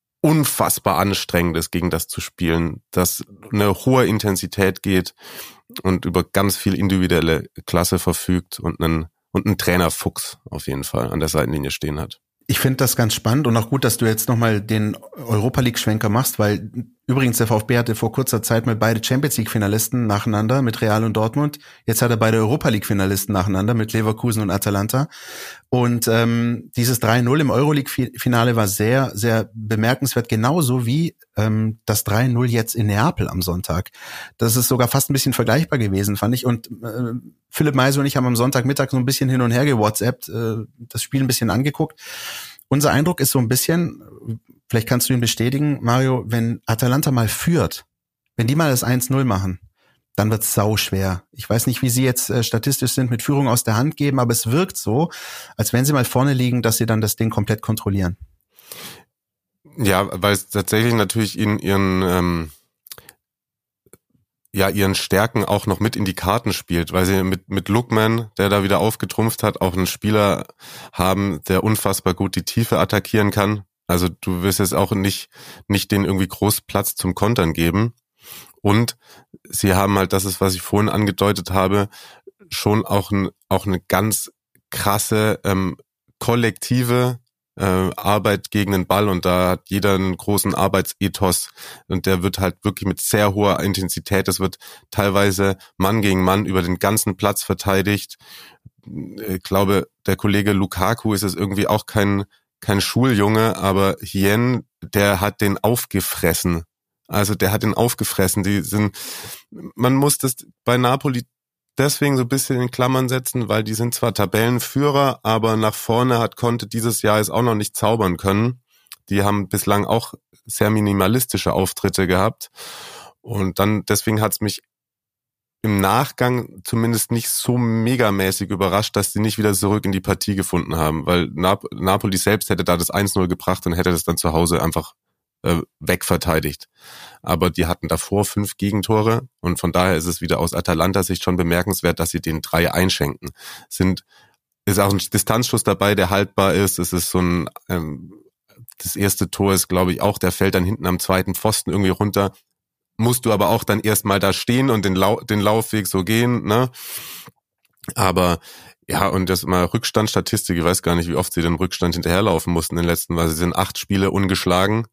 unfassbar anstrengend ist, gegen das zu spielen, das eine hohe Intensität geht, und über ganz viel individuelle Klasse verfügt und einen Trainerfuchs auf jeden Fall an der Seitenlinie stehen hat. Ich finde das ganz spannend und auch gut, dass du jetzt nochmal den Europa-League-Schwenker machst, weil übrigens der VfB hatte vor kurzer Zeit mal beide Champions-League-Finalisten nacheinander mit Real und Dortmund. Jetzt hat er beide Europa-League-Finalisten nacheinander mit Leverkusen und Atalanta. Und dieses 3-0 im Euroleague-Finale war sehr, sehr bemerkenswert, genauso wie das 3-0 jetzt in Neapel am Sonntag. Das ist sogar fast ein bisschen vergleichbar gewesen, fand ich. Und Philipp Meisel und ich haben am Sonntagmittag so ein bisschen hin und her gewhatsappt, das Spiel ein bisschen angeguckt. Unser Eindruck ist so ein bisschen, vielleicht kannst du ihn bestätigen, Mario, wenn Atalanta mal führt, wenn die mal das 1-0 machen, dann wird's sau schwer. Ich weiß nicht, wie sie jetzt statistisch sind, mit Führung aus der Hand geben, aber es wirkt so, als wenn sie mal vorne liegen, dass sie dann das Ding komplett kontrollieren. Ja, weil es tatsächlich natürlich ihren Stärken auch noch mit in die Karten spielt, weil sie mit Lookman, der da wieder aufgetrumpft hat, auch einen Spieler haben, der unfassbar gut die Tiefe attackieren kann. Also du wirst jetzt auch nicht den irgendwie groß Platz zum Kontern geben. Und sie haben halt, das ist, was ich vorhin angedeutet habe, schon auch eine ganz krasse kollektive Arbeit gegen den Ball, und da hat jeder einen großen Arbeitsethos und der wird halt wirklich mit sehr hoher Intensität, es wird teilweise Mann gegen Mann über den ganzen Platz verteidigt. Ich glaube, der Kollege Lukaku ist es irgendwie auch kein Schuljunge, aber Hien, der hat den aufgefressen. Also der hat den aufgefressen. Man muss das bei Napoli deswegen so ein bisschen in Klammern setzen, weil die sind zwar Tabellenführer, aber nach vorne hat Conte dieses Jahr jetzt auch noch nicht zaubern können. Die haben bislang auch sehr minimalistische Auftritte gehabt. Und dann, deswegen hat's mich im Nachgang zumindest nicht so megamäßig überrascht, dass die nicht wieder zurück in die Partie gefunden haben, weil Napoli selbst hätte da das 1-0 gebracht und hätte das dann zu Hause einfach wegverteidigt. Aber die hatten davor 5 Gegentore und von daher ist es wieder aus Atalanta-Sicht schon bemerkenswert, dass sie den 3 einschenken. Ist auch ein Distanzschuss dabei, der haltbar ist. Es ist so ein, das erste Tor ist, glaube ich, auch, der fällt dann hinten am zweiten Pfosten irgendwie runter. Musst du aber auch dann erstmal da stehen und den Laufweg so gehen, ne? Aber ja, und das mal Rückstandstatistik, ich weiß gar nicht, wie oft sie den Rückstand hinterherlaufen mussten in den letzten, weil sie sind 8 Spiele ungeschlagen.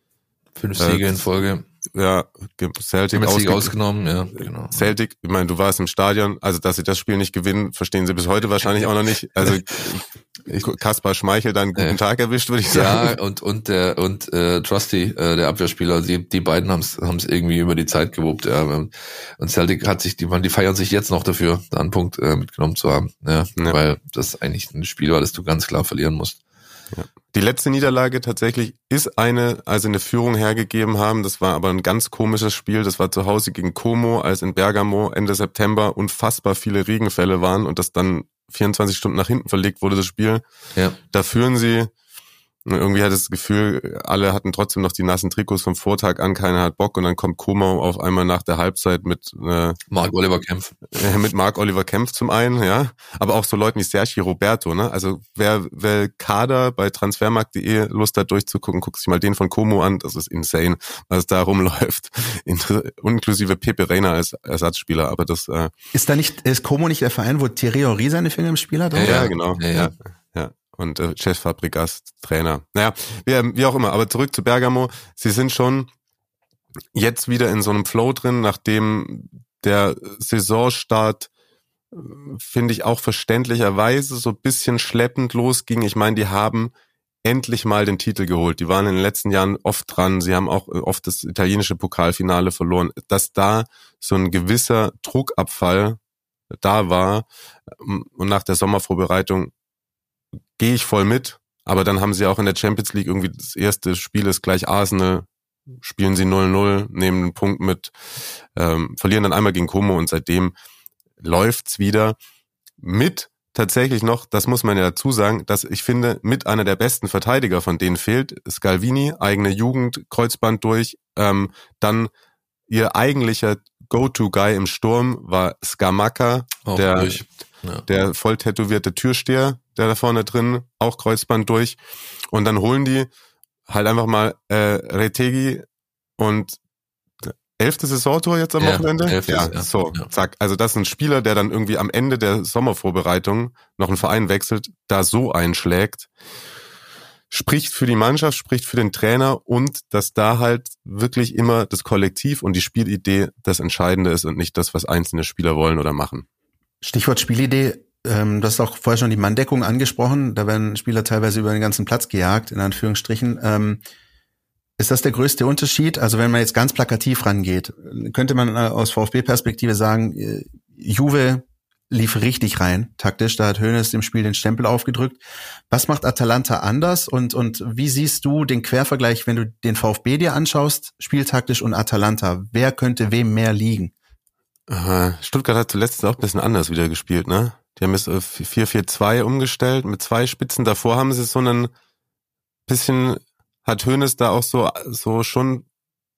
5 Siege in Folge. Ja, Celtic ausgenommen, ja, genau. Celtic, ich meine, du warst im Stadion, also dass sie das Spiel nicht gewinnen, verstehen sie bis heute wahrscheinlich auch noch nicht. Also Kaspar Schmeichel da einen guten Tag erwischt, würde ich sagen. Ja, und Trusty, der Abwehrspieler, die beiden haben es irgendwie über die Zeit gewuppt, ja. Und Celtic die feiern sich jetzt noch dafür, da einen Punkt mitgenommen zu haben, ja, weil das eigentlich ein Spiel war, das du ganz klar verlieren musst. Ja. Die letzte Niederlage tatsächlich ist eine Führung hergegeben haben. Das war aber ein ganz komisches Spiel. Das war zu Hause gegen Como, als in Bergamo Ende September unfassbar viele Regenfälle waren und das dann 24 Stunden nach hinten verlegt wurde, das Spiel. Ja. Da führen sie. Irgendwie hat das Gefühl, alle hatten trotzdem noch die nassen Trikots vom Vortag an, keiner hat Bock und dann kommt Como auf einmal nach der Halbzeit mit Marc-Oliver Kempf. Mit Marc-Oliver Kempf zum einen, ja, aber auch so Leuten wie Sergi Roberto, ne? Also wer Kader bei transfermarkt.de Lust hat durchzugucken, guckt sich mal den von Como an, das ist insane, was da rumläuft. Inklusive Pepe Reina als Ersatzspieler, aber das ist Como nicht der Verein, wo Thierry Henry seine Finger im Spiel hat? Oder? Ja, genau. Ja. Und Chef Fabregas, Trainer. Naja, wie auch immer, aber zurück zu Bergamo. Sie sind schon jetzt wieder in so einem Flow drin, nachdem der Saisonstart, finde ich, auch verständlicherweise so ein bisschen schleppend losging. Ich meine, die haben endlich mal den Titel geholt. Die waren in den letzten Jahren oft dran. Sie haben auch oft das italienische Pokalfinale verloren. Dass da so ein gewisser Druckabfall da war und nach der Sommervorbereitung gehe ich voll mit, aber dann haben sie auch in der Champions League irgendwie das erste Spiel ist gleich Arsenal, spielen sie 0-0, nehmen einen Punkt mit, verlieren dann einmal gegen Como und seitdem läuft's wieder mit tatsächlich noch, das muss man ja dazu sagen, dass ich finde, mit einer der besten Verteidiger von denen fehlt, Scalvini, eigene Jugend, Kreuzband durch, dann ihr eigentlicher Go-To-Guy im Sturm war Scamacca, der voll tätowierte Türsteher, der da vorne drin, auch Kreuzband durch. Und dann holen die halt einfach mal Retegui und 11. Saisontor jetzt am Wochenende? 11. Ja, so, zack. Also das ist ein Spieler, der dann irgendwie am Ende der Sommervorbereitung noch einen Verein wechselt, da so einschlägt. Spricht für die Mannschaft, spricht für den Trainer und dass da halt wirklich immer das Kollektiv und die Spielidee das Entscheidende ist und nicht das, was einzelne Spieler wollen oder machen. Stichwort Spielidee. Du hast auch vorher schon die Manndeckung angesprochen. Da werden Spieler teilweise über den ganzen Platz gejagt, in Anführungsstrichen. Ist das der größte Unterschied? Also wenn man jetzt ganz plakativ rangeht, könnte man aus VfB-Perspektive sagen, Juve lief richtig rein, taktisch. Da hat Hoeneß dem Spiel den Stempel aufgedrückt. Was macht Atalanta anders? Und wie siehst du den Quervergleich, wenn du den VfB dir anschaust, spieltaktisch und Atalanta? Wer könnte wem mehr liegen? Stuttgart hat zuletzt auch ein bisschen anders wieder gespielt, ne? Die haben es 4-4-2 umgestellt mit 2 Spitzen. Davor haben sie so ein bisschen, hat Hoeneß da auch so schon,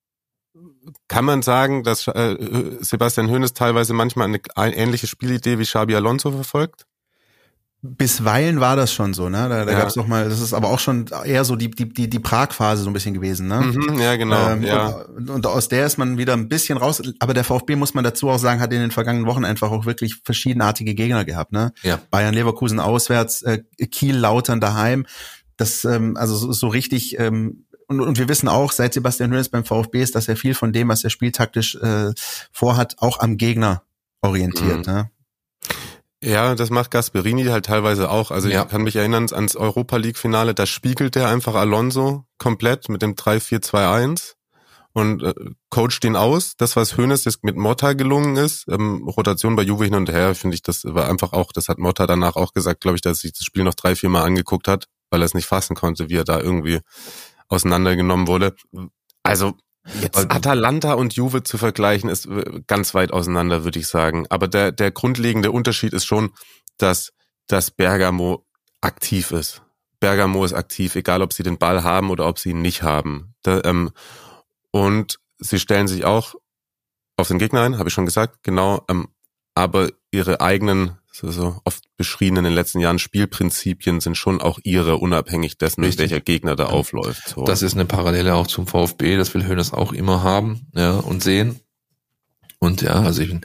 kann man sagen, dass Sebastian Hoeneß teilweise manchmal eine ähnliche Spielidee wie Xabi Alonso verfolgt? Bisweilen war das schon so, ne? Da ja. gab's noch mal, das ist aber auch schon eher so die Prag-Phase so ein bisschen gewesen, ne? Ja, genau. Und aus der ist man wieder ein bisschen raus. Aber der VfB, muss man dazu auch sagen, hat in den vergangenen Wochen einfach auch wirklich verschiedenartige Gegner gehabt, ne? Ja. Bayern, Leverkusen auswärts, Kiel, Lautern daheim. Das, also so richtig, und wir wissen auch, seit Sebastian Hoeneß beim VfB ist, dass er viel von dem, was er spieltaktisch vorhat, auch am Gegner orientiert, ne? Ja, das macht Gasperini halt teilweise auch. Also ich kann mich erinnern ans Europa-League-Finale, da spiegelt er einfach Alonso komplett mit dem 3-4-2-1 und coacht ihn aus. Das, was Hoeneß jetzt mit Motta gelungen ist, Rotation bei Juve hin und her, finde ich, das war einfach auch, das hat Motta danach auch gesagt, glaube ich, dass er sich das Spiel noch 3-4 Mal angeguckt hat, weil er es nicht fassen konnte, wie er da irgendwie auseinandergenommen wurde. Also jetzt Atalanta und Juve zu vergleichen, ist ganz weit auseinander, würde ich sagen. Aber der grundlegende Unterschied ist schon, dass Bergamo aktiv ist. Bergamo ist aktiv, egal ob sie den Ball haben oder ob sie ihn nicht haben. Und sie stellen sich auch auf den Gegner ein, habe ich schon gesagt, genau. Aber ihre eigenen, so oft beschriebenen in den letzten Jahren Spielprinzipien sind schon auch ihre, unabhängig dessen, welcher Gegner da aufläuft. So. Das ist eine Parallele auch zum VfB, das will Hoeneß auch immer haben, ja, und sehen. Und ja, also ich bin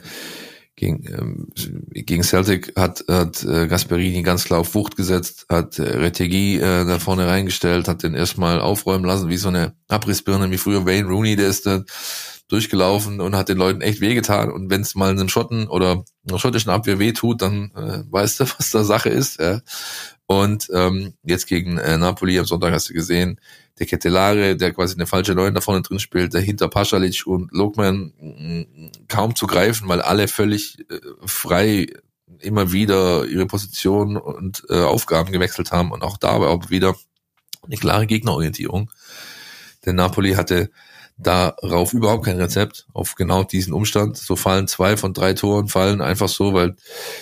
gegen Celtic hat Gasperini ganz klar auf Wucht gesetzt, hat Retegui da vorne reingestellt, hat den erstmal aufräumen lassen, wie so eine Abrissbirne, wie früher Wayne Rooney, der ist dann durchgelaufen und hat den Leuten echt wehgetan. Und wenn es mal einem Schotten oder einer schottischen Abwehr wehtut, dann weißt du, was da Sache ist. Ja. Und jetzt gegen Napoli am Sonntag hast du gesehen, der Ketelare, der quasi eine falsche 9 da vorne drin spielt, der hinter Pasalic und Lokman kaum zu greifen, weil alle völlig frei immer wieder ihre Position und Aufgaben gewechselt haben. Und auch da aber auch wieder eine klare Gegnerorientierung. Denn Napoli hatte darauf überhaupt kein Rezept, auf genau diesen Umstand. So fallen 2 von 3 Toren, fallen einfach so, weil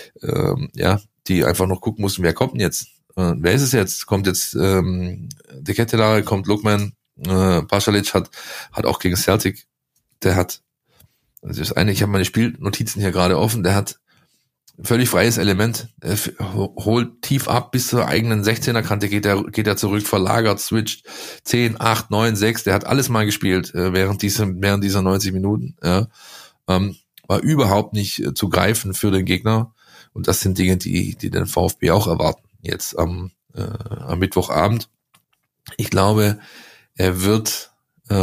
die einfach noch gucken mussten, wer kommt denn jetzt? Wer ist es jetzt? Kommt jetzt De Ketelaere, kommt Lokman, Pasalic hat auch gegen Celtic, der hat, das ist eine, ich habe meine Spielnotizen hier gerade offen, der hat völlig freies Element, er holt tief ab bis zur eigenen 16er-Kante, geht er zurück, verlagert, switcht 10, 8, 9, 6, der hat alles mal gespielt während dieser 90 Minuten. Ja. War überhaupt nicht zu greifen für den Gegner und das sind Dinge, die den VfB auch erwarten jetzt am Mittwochabend. Ich glaube, er wird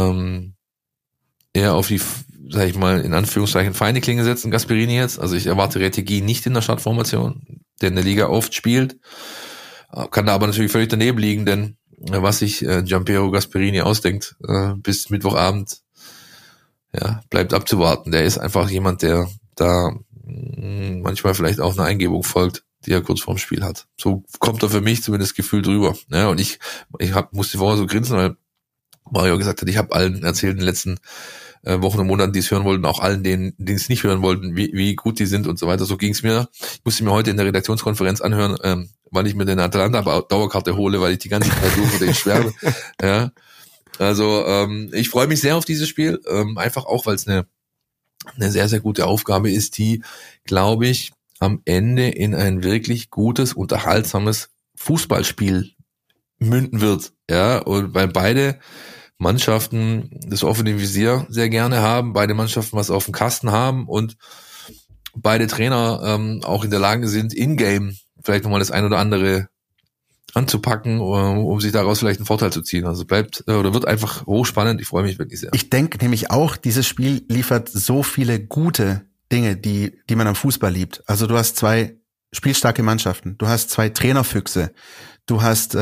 eher auf die, sag ich mal, in Anführungszeichen feine Klinge setzen, Gasperini jetzt. Also ich erwarte Retegui nicht in der Startformation, der in der Liga oft spielt. Kann da aber natürlich völlig daneben liegen, denn was sich Gianpiero Gasperini ausdenkt bis Mittwochabend, ja, bleibt abzuwarten. Der ist einfach jemand, der da manchmal vielleicht auch eine Eingebung folgt, die er kurz vorm Spiel hat. So kommt er für mich zumindest gefühlt drüber. Ja, und ich musste vorher so grinsen, weil Mario gesagt hat, ich habe allen erzählt in den letzten Wochen und Monaten, die es hören wollten, auch allen, denen es nicht hören wollten, wie gut die sind und so weiter. So ging es mir. Ich musste mir heute in der Redaktionskonferenz anhören, weil ich mir den Atalanta-Dauerkarte hole, weil ich die ganze Zeit nur für den schwärme. Ja. Also ich freue mich sehr auf dieses Spiel, einfach auch, weil es eine sehr, sehr gute Aufgabe ist, die, glaube ich, am Ende in ein wirklich gutes, unterhaltsames Fußballspiel münden wird. Ja, und weil beide Mannschaften das offene Visier sehr gerne haben, beide Mannschaften was auf dem Kasten haben und beide Trainer auch in der Lage sind, in-game vielleicht nochmal das ein oder andere anzupacken, um sich daraus vielleicht einen Vorteil zu ziehen. Also bleibt oder wird einfach hochspannend. Ich freue mich wirklich sehr. Ich denke nämlich auch, dieses Spiel liefert so viele gute Dinge, die man am Fußball liebt. Also du hast 2 spielstarke Mannschaften, du hast 2 Trainerfüchse, du hast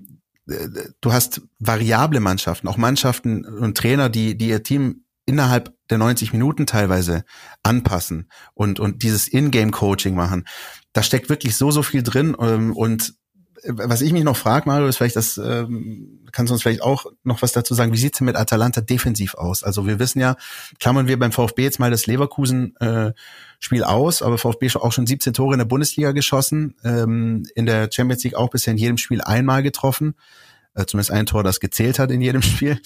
variable Mannschaften, auch Mannschaften und Trainer, die ihr Team innerhalb der 90 Minuten teilweise anpassen und dieses In-Game-Coaching machen. Da steckt wirklich so viel drin und was ich mich noch frage, Mario, ist vielleicht, kannst du uns vielleicht auch noch was dazu sagen, wie sieht's denn mit Atalanta defensiv aus? Also wir wissen ja, klammern wir beim VfB jetzt mal das Leverkusen-Spiel aus, aber VfB auch schon 17 Tore in der Bundesliga geschossen, in der Champions League auch bisher in jedem Spiel einmal getroffen, zumindest ein Tor, das gezählt hat in jedem Spiel.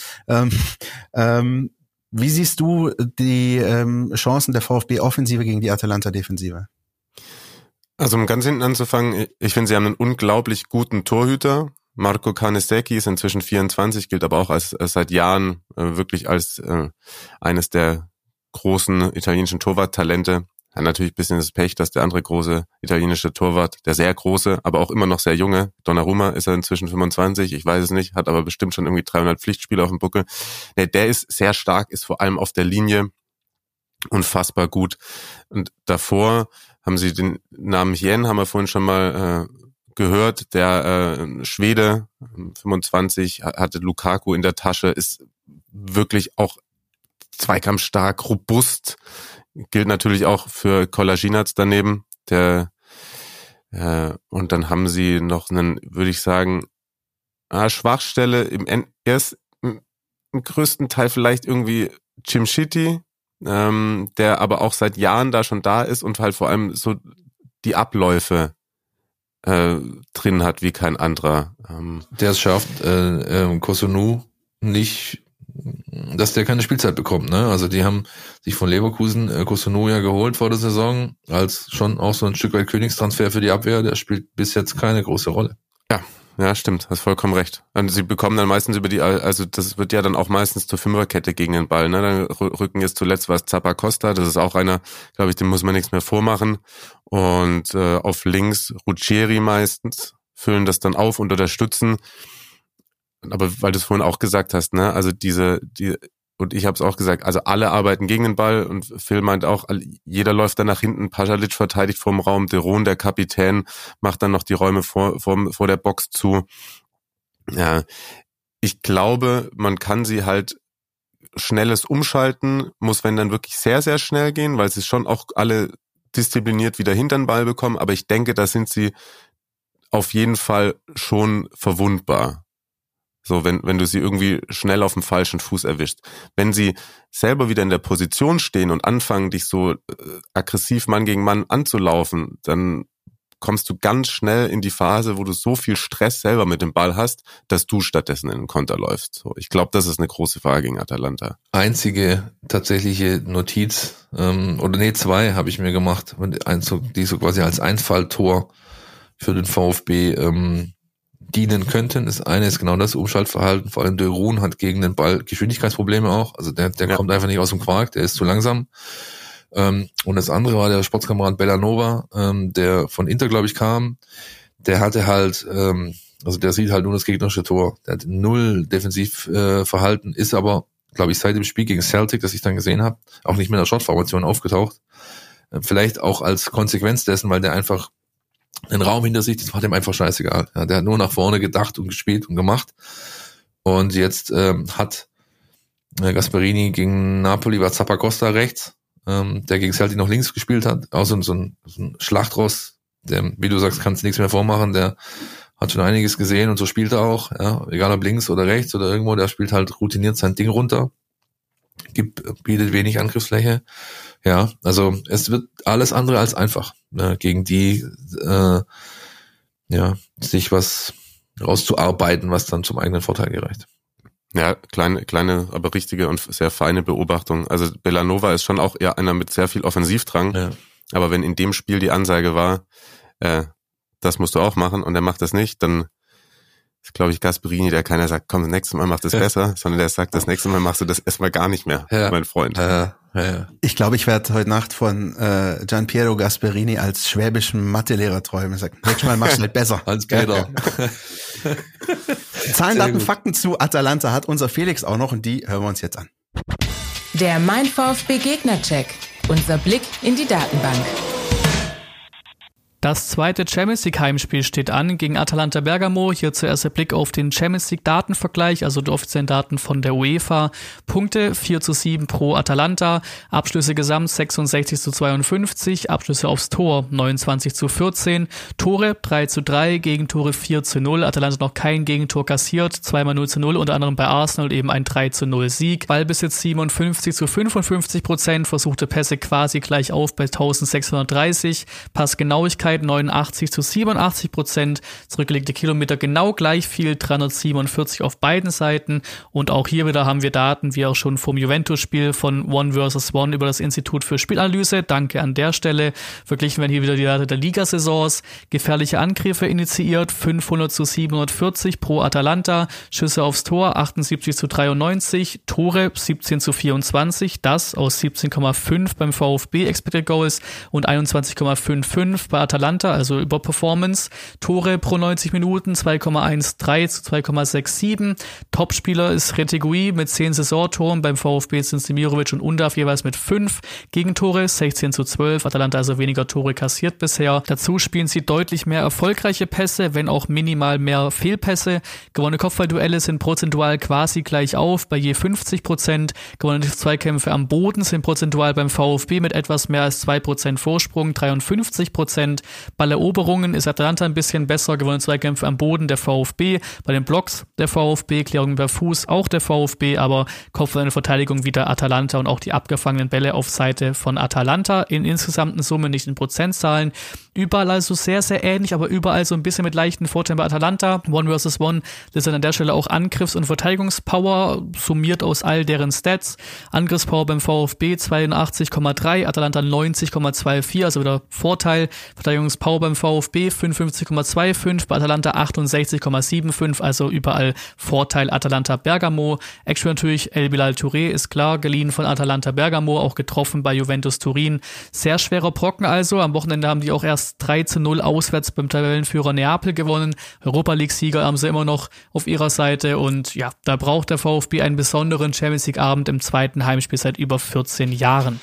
Wie siehst du die Chancen der VfB-Offensive gegen die Atalanta-Defensive? Also um ganz hinten anzufangen, ich finde, sie haben einen unglaublich guten Torhüter. Marco Carnesecchi ist inzwischen 24, gilt aber auch als seit Jahren wirklich als eines der großen italienischen Torwarttalente. Hat natürlich ein bisschen das Pech, dass der andere große italienische Torwart, der sehr große, aber auch immer noch sehr junge, Donnarumma ist er inzwischen 25, ich weiß es nicht, hat aber bestimmt schon irgendwie 300 Pflichtspiele auf dem Buckel. Der ist sehr stark, ist vor allem auf der Linie unfassbar gut. Und davor haben sie den Namen Hien, haben wir vorhin schon mal gehört, der Schwede, 25, hatte Lukaku in der Tasche, ist wirklich auch zweikampfstark, robust, gilt natürlich auch für Kolasinac daneben, und dann haben sie noch einen, würde ich sagen, Schwachstelle im größten Teil vielleicht irgendwie Cimciti, der aber auch seit Jahren da schon da ist und halt vor allem so die Abläufe drin hat wie kein anderer. Der es schafft, Kosunu nicht, dass der keine Spielzeit bekommt, ne? Also die haben sich von Leverkusen Kosunu ja geholt vor der Saison, als schon auch so ein Stück weit Königstransfer für die Abwehr, der spielt bis jetzt keine große Rolle. Ja, stimmt, hast vollkommen recht. Und sie bekommen dann meistens also das wird ja dann auch meistens zur Fünferkette gegen den Ball, ne? Dann rücken jetzt zuletzt was Zappacosta, das ist auch einer, glaube ich, dem muss man nichts mehr vormachen. Und auf links Ruggieri meistens, füllen das dann auf und unterstützen. Aber weil du es vorhin auch gesagt hast, ne, also und ich habe es auch gesagt, also alle arbeiten gegen den Ball und Phil meint auch, jeder läuft dann nach hinten, Pasalic verteidigt vorm Raum, Deron, der Kapitän, macht dann noch die Räume vor der Box zu. Ja, ich glaube, man kann sie halt schnelles Umschalten, muss wenn dann wirklich sehr, sehr schnell gehen, weil sie schon auch alle diszipliniert wieder hinter den Ball bekommen, aber ich denke, da sind sie auf jeden Fall schon verwundbar. So, wenn du sie irgendwie schnell auf dem falschen Fuß erwischst. Wenn sie selber wieder in der Position stehen und anfangen, dich so aggressiv Mann gegen Mann anzulaufen, dann kommst du ganz schnell in die Phase, wo du so viel Stress selber mit dem Ball hast, dass du stattdessen in den Konter läufst. So, ich glaube, das ist eine große Frage gegen Atalanta. Einzige tatsächliche Notiz, zwei habe ich mir gemacht, die so quasi als Einfalltor für den VfB dienen könnten. Das eine ist genau das Umschaltverhalten, vor allem Deron hat gegen den Ball Geschwindigkeitsprobleme auch, also der kommt einfach nicht aus dem Quark, der ist zu langsam. Und das andere war der Sportskamerad Bellanova, der von Inter, glaube ich, kam, der hatte halt, also der sieht halt nur das gegnerische Tor, der hat 0 Defensivverhalten, ist aber, glaube ich, seit dem Spiel gegen Celtic, das ich dann gesehen habe, auch nicht mehr in der Short-Formation aufgetaucht. Vielleicht auch als Konsequenz dessen, weil der einfach den Raum hinter sich, das war dem einfach scheißegal. Ja, der hat nur nach vorne gedacht und gespielt und gemacht. Und jetzt hat Gasperini gegen Napoli, war Zappacosta rechts, der gegen Celtic noch links gespielt hat. Auch so ein Schlachtross, der, wie du sagst, kannst nichts mehr vormachen, der hat schon einiges gesehen und so spielt er auch. Ja, egal ob links oder rechts oder irgendwo, der spielt halt routiniert sein Ding runter. Bietet wenig Angriffsfläche. Ja, also es wird alles andere als einfach, gegen die sich was rauszuarbeiten, was dann zum eigenen Vorteil gereicht. Ja, kleine, aber richtige und sehr feine Beobachtung. Also Bellanova ist schon auch eher einer mit sehr viel Offensivdrang. Ja. Aber wenn in dem Spiel die Ansage war, das musst du auch machen und er macht das nicht, dann ist, glaube ich, Gasperini, der keiner sagt, komm, das nächste Mal mach das besser, sondern der sagt, das nächste Mal machst du das erstmal gar nicht mehr, mein Freund. Ja. Ich glaube, ich werde heute Nacht von Gian Piero Gasperini als schwäbischen Mathelehrer träumen. Er sagt, nächstes Mal machst du halt besser. Hans Peter. Zahlen, Daten, Fakten zu Atalanta hat unser Felix auch noch und die hören wir uns jetzt an. Der Mein VfB Gegnercheck. Unser Blick in die Datenbank. Das zweite Champions League Heimspiel steht an gegen Atalanta Bergamo. Hier zuerst der Blick auf den Champions League Datenvergleich, also die offiziellen Daten von der UEFA. Punkte 4:7 pro Atalanta, Abschlüsse gesamt 66:52, Abschlüsse aufs Tor 29:14, Tore 3:3, Gegentore 4:0. Atalanta noch kein Gegentor kassiert, zweimal 0:0, unter anderem bei Arsenal eben ein 3:0 Sieg. Ballbesitz 57:55%, versuchte Pässe quasi gleich auf bei 1630, Passgenauigkeit 89:87%, zurückgelegte Kilometer genau gleich viel, 347 auf beiden Seiten und auch hier wieder haben wir Daten, wie auch schon vom Juventus-Spiel von One vs. One über das Institut für Spielanalyse, danke an der Stelle, verglichen werden hier wieder die Daten der Ligasaisons, gefährliche Angriffe initiiert, 500:740 pro Atalanta, Schüsse aufs Tor 78:93, Tore 17:24, das aus 17,5 beim VfB Expected Goals und 21,55 bei Atalanta, also über Performance. Tore pro 90 Minuten 2,13 zu 2,67. Topspieler ist Retegui mit 10 Saisontoren. Beim VfB sind Demirovic und Undav jeweils mit 5 Gegentore, 16:12. Atalanta also weniger Tore kassiert bisher. Dazu spielen sie deutlich mehr erfolgreiche Pässe, wenn auch minimal mehr Fehlpässe. Gewonnene Kopfballduelle sind prozentual quasi gleich auf, bei je 50%. Gewonnene Zweikämpfe am Boden sind prozentual beim VfB mit etwas mehr als 2% Vorsprung, 53%. Balleroberungen ist Atalanta ein bisschen besser, gewonnene Zweikämpfe am Boden der VfB, bei den Blocks der VfB, Klärungen per Fuß auch der VfB, aber Kopfball in der Verteidigung wieder Atalanta und auch die abgefangenen Bälle auf Seite von Atalanta in insgesamten Summe, nicht in Prozentzahlen. Überall also sehr, sehr ähnlich, aber überall so ein bisschen mit leichten Vorteilen bei Atalanta. One vs. One ist dann an der Stelle auch Angriffs- und Verteidigungspower, summiert aus all deren Stats. Angriffspower beim VfB 82,3, Atalanta 90,24, also wieder Vorteil. Verteidigungspower beim VfB 55,25, bei Atalanta 68,75, also überall Vorteil Atalanta Bergamo. Actually natürlich El Bilal Touré ist klar, geliehen von Atalanta Bergamo, auch getroffen bei Juventus Turin. Sehr schwerer Brocken also. Am Wochenende haben die auch erst 3:0 auswärts beim Tabellenführer Neapel gewonnen. Europa-League-Sieger haben sie immer noch auf ihrer Seite und ja, da braucht der VfB einen besonderen Champions-League-Abend im zweiten Heimspiel seit über 14 Jahren.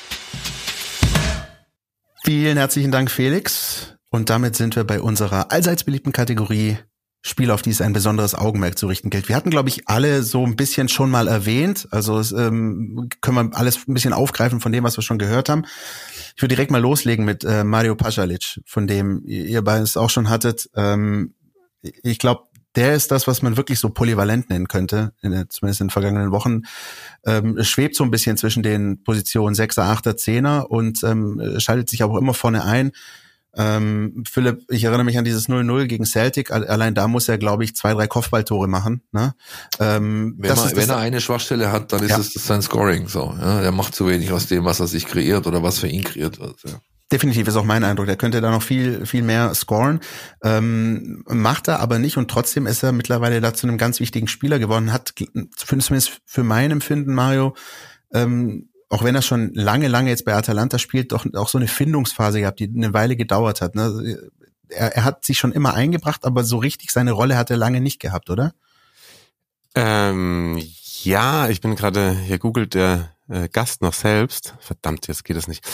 Vielen herzlichen Dank, Felix. Und damit sind wir bei unserer allseits beliebten Kategorie Spiele, auf die es ein besonderes Augenmerk zu richten gilt. Wir hatten, glaube ich, alle so ein bisschen schon mal erwähnt. Also können wir alles ein bisschen aufgreifen von dem, was wir schon gehört haben. Ich würde direkt mal loslegen mit Mario Pasalic, von dem ihr beides auch schon hattet. Ich glaube, der ist das, was man wirklich so polyvalent nennen könnte, zumindest in den vergangenen Wochen. Schwebt so ein bisschen zwischen den Positionen 6er, 8er, 10er und schaltet sich auch immer vorne ein. Philipp, ich erinnere mich an dieses 0:0 gegen Celtic. Allein da muss er, glaube ich, 2-3 Kopfballtore machen. Ne? Wenn er eine Schwachstelle hat, dann ist es sein Scoring. So, ja? Er macht zu wenig aus dem, was er sich kreiert oder was für ihn kreiert wird. Ja. Definitiv ist auch mein Eindruck. Der könnte da noch viel, viel mehr scoren. Macht er aber nicht und trotzdem ist er mittlerweile da zu einem ganz wichtigen Spieler geworden. Hat zumindest für mein Empfinden, Mario, auch wenn er schon lange jetzt bei Atalanta spielt, doch auch so eine Findungsphase gehabt, die eine Weile gedauert hat. Ne? Er hat sich schon immer eingebracht, aber so richtig seine Rolle hat er lange nicht gehabt, oder? Ja, ich bin gerade, hier googelt der Gast noch selbst. Verdammt, jetzt geht es nicht.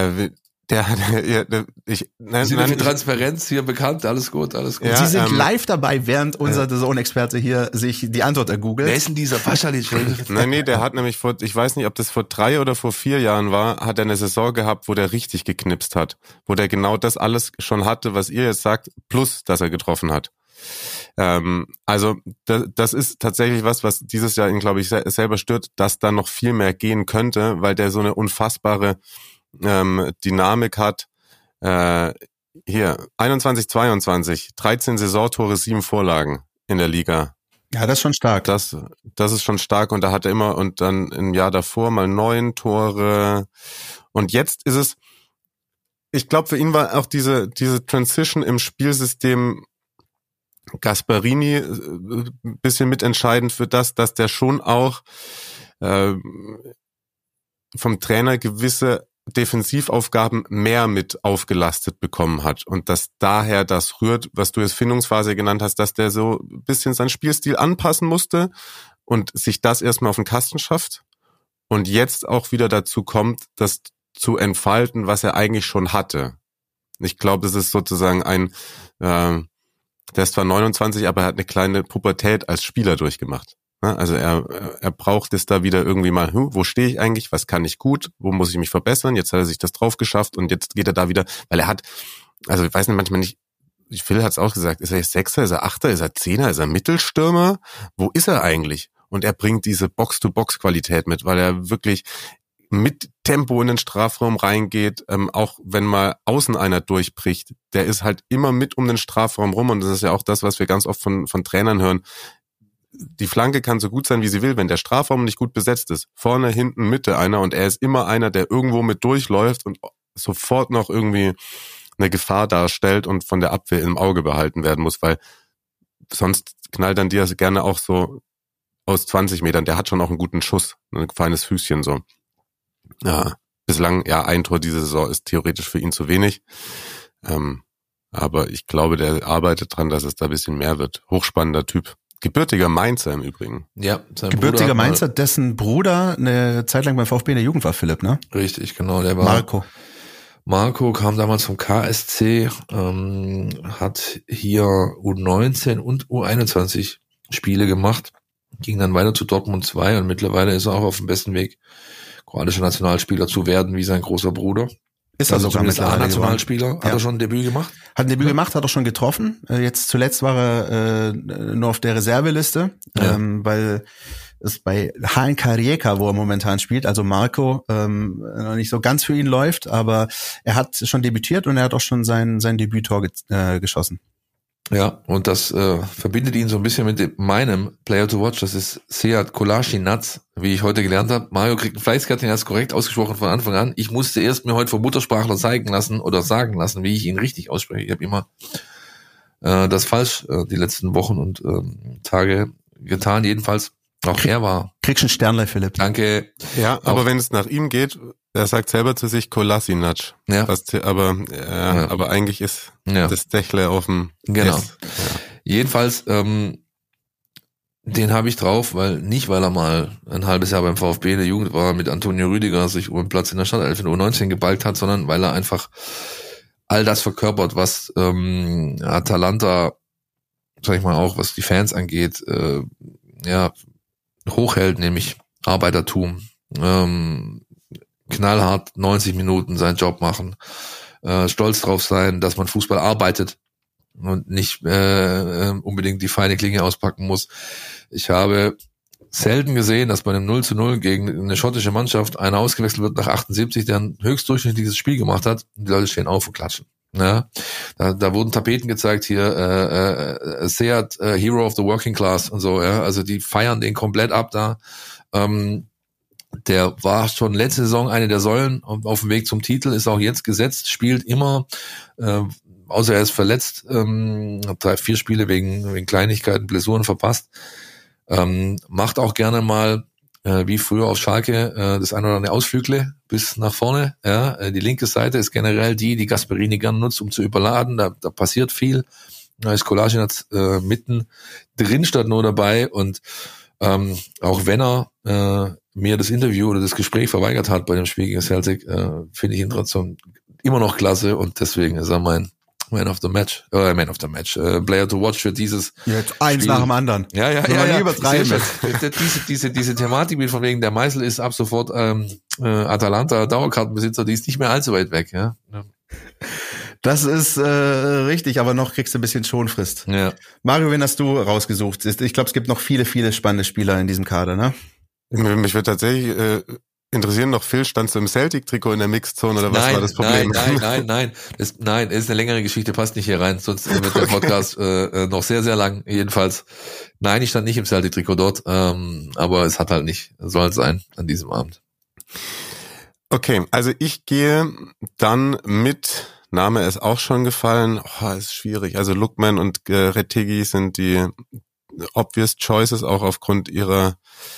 Sie sind für Transparenz hier bekannt, alles gut. Ja, Sie sind live dabei, während unser DAZN-Experte hier sich die Antwort ergoogelt. Wer ist denn dieser Pasalic? Nee, der hat nämlich ich weiß nicht, ob das vor 3 oder vor 4 Jahren war, hat er eine Saison gehabt, wo der richtig geknipst hat. Wo der genau das alles schon hatte, was ihr jetzt sagt, plus, dass er getroffen hat. Also das ist tatsächlich was dieses Jahr ihn, glaube ich, selber stört, dass da noch viel mehr gehen könnte, weil der so eine unfassbare Dynamik hat. Hier, 21-22, 13 Saisontore, 7 Vorlagen in der Liga. Ja, das ist schon stark. Das ist schon stark und da hat er immer, und dann im Jahr davor mal 9 Tore. Und jetzt ist es, ich glaube, für ihn war auch diese Transition im Spielsystem Gasperini ein bisschen mitentscheidend für das, dass der schon auch vom Trainer gewisse Defensivaufgaben mehr mit aufgelastet bekommen hat und dass daher das rührt, was du jetzt Findungsphase genannt hast, dass der so ein bisschen seinen Spielstil anpassen musste und sich das erstmal auf den Kasten schafft und jetzt auch wieder dazu kommt, das zu entfalten, was er eigentlich schon hatte. Ich glaube, das ist sozusagen der ist zwar 29, aber er hat eine kleine Pubertät als Spieler durchgemacht. Also er braucht es da wieder irgendwie mal, wo stehe ich eigentlich, was kann ich gut, wo muss ich mich verbessern, jetzt hat er sich das drauf geschafft und jetzt geht er da wieder, weil er hat, also ich weiß nicht, manchmal nicht, Phil hat es auch gesagt, ist er jetzt Sechser, ist er Achter, ist er Zehner, ist er Mittelstürmer, wo ist er eigentlich? Und er bringt diese Box-to-Box-Qualität mit, weil er wirklich mit Tempo in den Strafraum reingeht, auch wenn mal außen einer durchbricht, der ist halt immer mit um den Strafraum rum und das ist ja auch das, was wir ganz oft von Trainern hören. Die Flanke kann so gut sein, wie sie will, wenn der Strafraum nicht gut besetzt ist. Vorne, hinten, Mitte einer und er ist immer einer, der irgendwo mit durchläuft und sofort noch irgendwie eine Gefahr darstellt und von der Abwehr im Auge behalten werden muss, weil sonst knallt dann Diaz gerne auch so aus 20 Metern. Der hat schon auch einen guten Schuss, ein feines Füßchen so. Ja, bislang, ja, ein Tor diese Saison ist theoretisch für ihn zu wenig. Aber ich glaube, der arbeitet dran, dass es da ein bisschen mehr wird. Hochspannender Typ. Gebürtiger Mainzer im Übrigen. Ja, sein Gebürtiger Mainzer, dessen Bruder eine Zeit lang beim VfB in der Jugend war, Philipp, ne? Richtig, genau. Der war Marco kam damals vom KSC, hat hier U19 und U21 Spiele gemacht, ging dann weiter zu Dortmund 2 und mittlerweile ist er auch auf dem besten Weg, kroatischer Nationalspieler zu werden, wie sein großer Bruder. Ist also zumindest A-Nationalspieler. Hat er schon ein Debüt gemacht? Hat ein Debüt gemacht, hat er schon getroffen. Jetzt zuletzt war er nur auf der Reserveliste, weil es bei HNK Rijeka, wo er momentan spielt, also Marco, noch nicht so ganz für ihn läuft, aber er hat schon debütiert und er hat auch schon sein Debüttor geschossen. Ja, und das verbindet ihn so ein bisschen mit meinem Player to Watch, das ist Sead Kolasinac, wie ich heute gelernt habe. Mario kriegt ein Fleißkärtchen, er hat es korrekt ausgesprochen von Anfang an. Ich musste erst mir heute vom Muttersprachler zeigen lassen oder sagen lassen, wie ich ihn richtig ausspreche. Ich habe immer das falsch die letzten Wochen und Tage getan, jedenfalls. Auch er war. Kriegst ein Sternlein, Philipp. Danke. Ja, aber wenn es nach ihm geht, er sagt selber zu sich Kolasinac. Ja. Aber eigentlich ist das Dächle auf dem Genau. S. Ja. Jedenfalls, den habe ich drauf, weil er mal ein halbes Jahr beim VfB in der Jugend war, mit Antonio Rüdiger sich um einen Platz in der Startelf in U19 gebalgt hat, sondern weil er einfach all das verkörpert, was Atalanta, sag ich mal auch, was die Fans angeht, hochhält, nämlich Arbeitertum, knallhart 90 Minuten seinen Job machen, stolz drauf sein, dass man Fußball arbeitet und nicht unbedingt die feine Klinge auspacken muss. Ich habe selten gesehen, dass bei einem 0:0 gegen eine schottische Mannschaft einer ausgewechselt wird nach 78, der ein höchstdurchschnittliches Spiel gemacht hat und die Leute stehen auf und klatschen. Ja, da wurden Tapeten gezeigt hier, Sead, Hero of the Working Class und so, ja, also die feiern den komplett ab da. Der war schon letzte Saison eine der Säulen auf dem Weg zum Titel, ist auch jetzt gesetzt, spielt immer, außer er ist verletzt, hat 3-4 Spiele wegen Kleinigkeiten, Blessuren verpasst, macht auch gerne mal wie früher auf Schalke, das eine oder andere Ausflügle bis nach vorne. Ja, die linke Seite ist generell die Gasperini gerne nutzt, um zu überladen. Da passiert viel. Da ist Kolasinac mitten drin statt nur dabei. Und auch wenn er mir das Interview oder das Gespräch verweigert hat bei dem Spiel gegen Celtic, finde ich ihn trotzdem immer noch klasse. Und deswegen ist er mein Man of the Match, Player to Watch für dieses jetzt eins Spiel. nach dem anderen. Ja. Übertreiben. Diese Thematik mit von wegen der Meißel ist ab sofort Atalanta Dauerkartenbesitzer, die ist nicht mehr allzu weit weg, ja. Das ist richtig, aber noch kriegst du ein bisschen Schonfrist. Ja. Mario, wen hast du rausgesucht? Ich glaube, es gibt noch viele, viele spannende Spieler in diesem Kader, ne? Mich würde tatsächlich interessieren noch, Phil, standst du im Celtic-Trikot in der Mixzone oder was war das Problem? Nein. Ist eine längere Geschichte, passt nicht hier rein, sonst wird der Podcast noch sehr, sehr lang. Jedenfalls, nein, ich stand nicht im Celtic-Trikot dort, aber es hat halt nicht, soll halt sein an diesem Abend. Okay, also ich gehe dann mit Name ist auch schon gefallen. Ist schwierig. Also Lookman und Retegui sind die obvious choices, auch aufgrund ihrer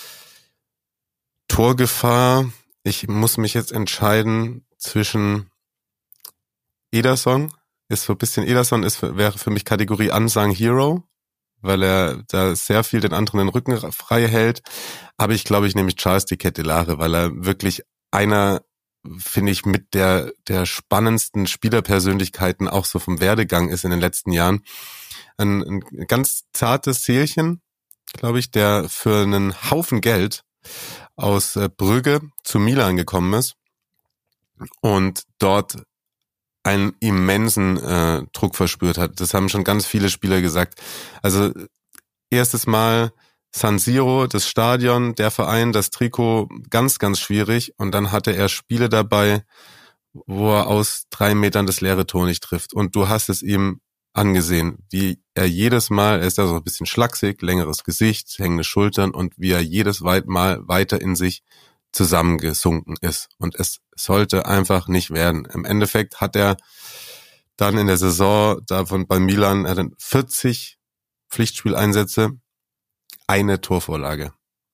Torgefahr. Ich muss mich jetzt entscheiden zwischen Ederson. Ederson wäre für mich Kategorie Unsung Hero, weil er da sehr viel den anderen den Rücken frei hält. Aber ich glaube, ich nehme Charles de Ketelaere, weil er wirklich einer, finde ich, mit der spannendsten Spielerpersönlichkeiten auch so vom Werdegang ist in den letzten Jahren. Ein ganz zartes Seelchen, glaube ich, der für einen Haufen Geld aus Brügge zu Milan gekommen ist und dort einen immensen Druck verspürt hat. Das haben schon ganz viele Spieler gesagt. Also erstes Mal San Siro, das Stadion, der Verein, das Trikot, ganz, ganz schwierig. Und dann hatte er Spiele dabei, wo er aus 3 Metern das leere Tor nicht trifft. Und du hast es ihm angesehen, wie er jedes Mal, er ist ja so ein bisschen schlaksig, längeres Gesicht, hängende Schultern und wie er jedes Mal weiter in sich zusammengesunken ist. Und es sollte einfach nicht werden. Im Endeffekt hat er dann in der Saison davon bei Milan, er hat 40 Pflichtspieleinsätze, eine Torvorlage.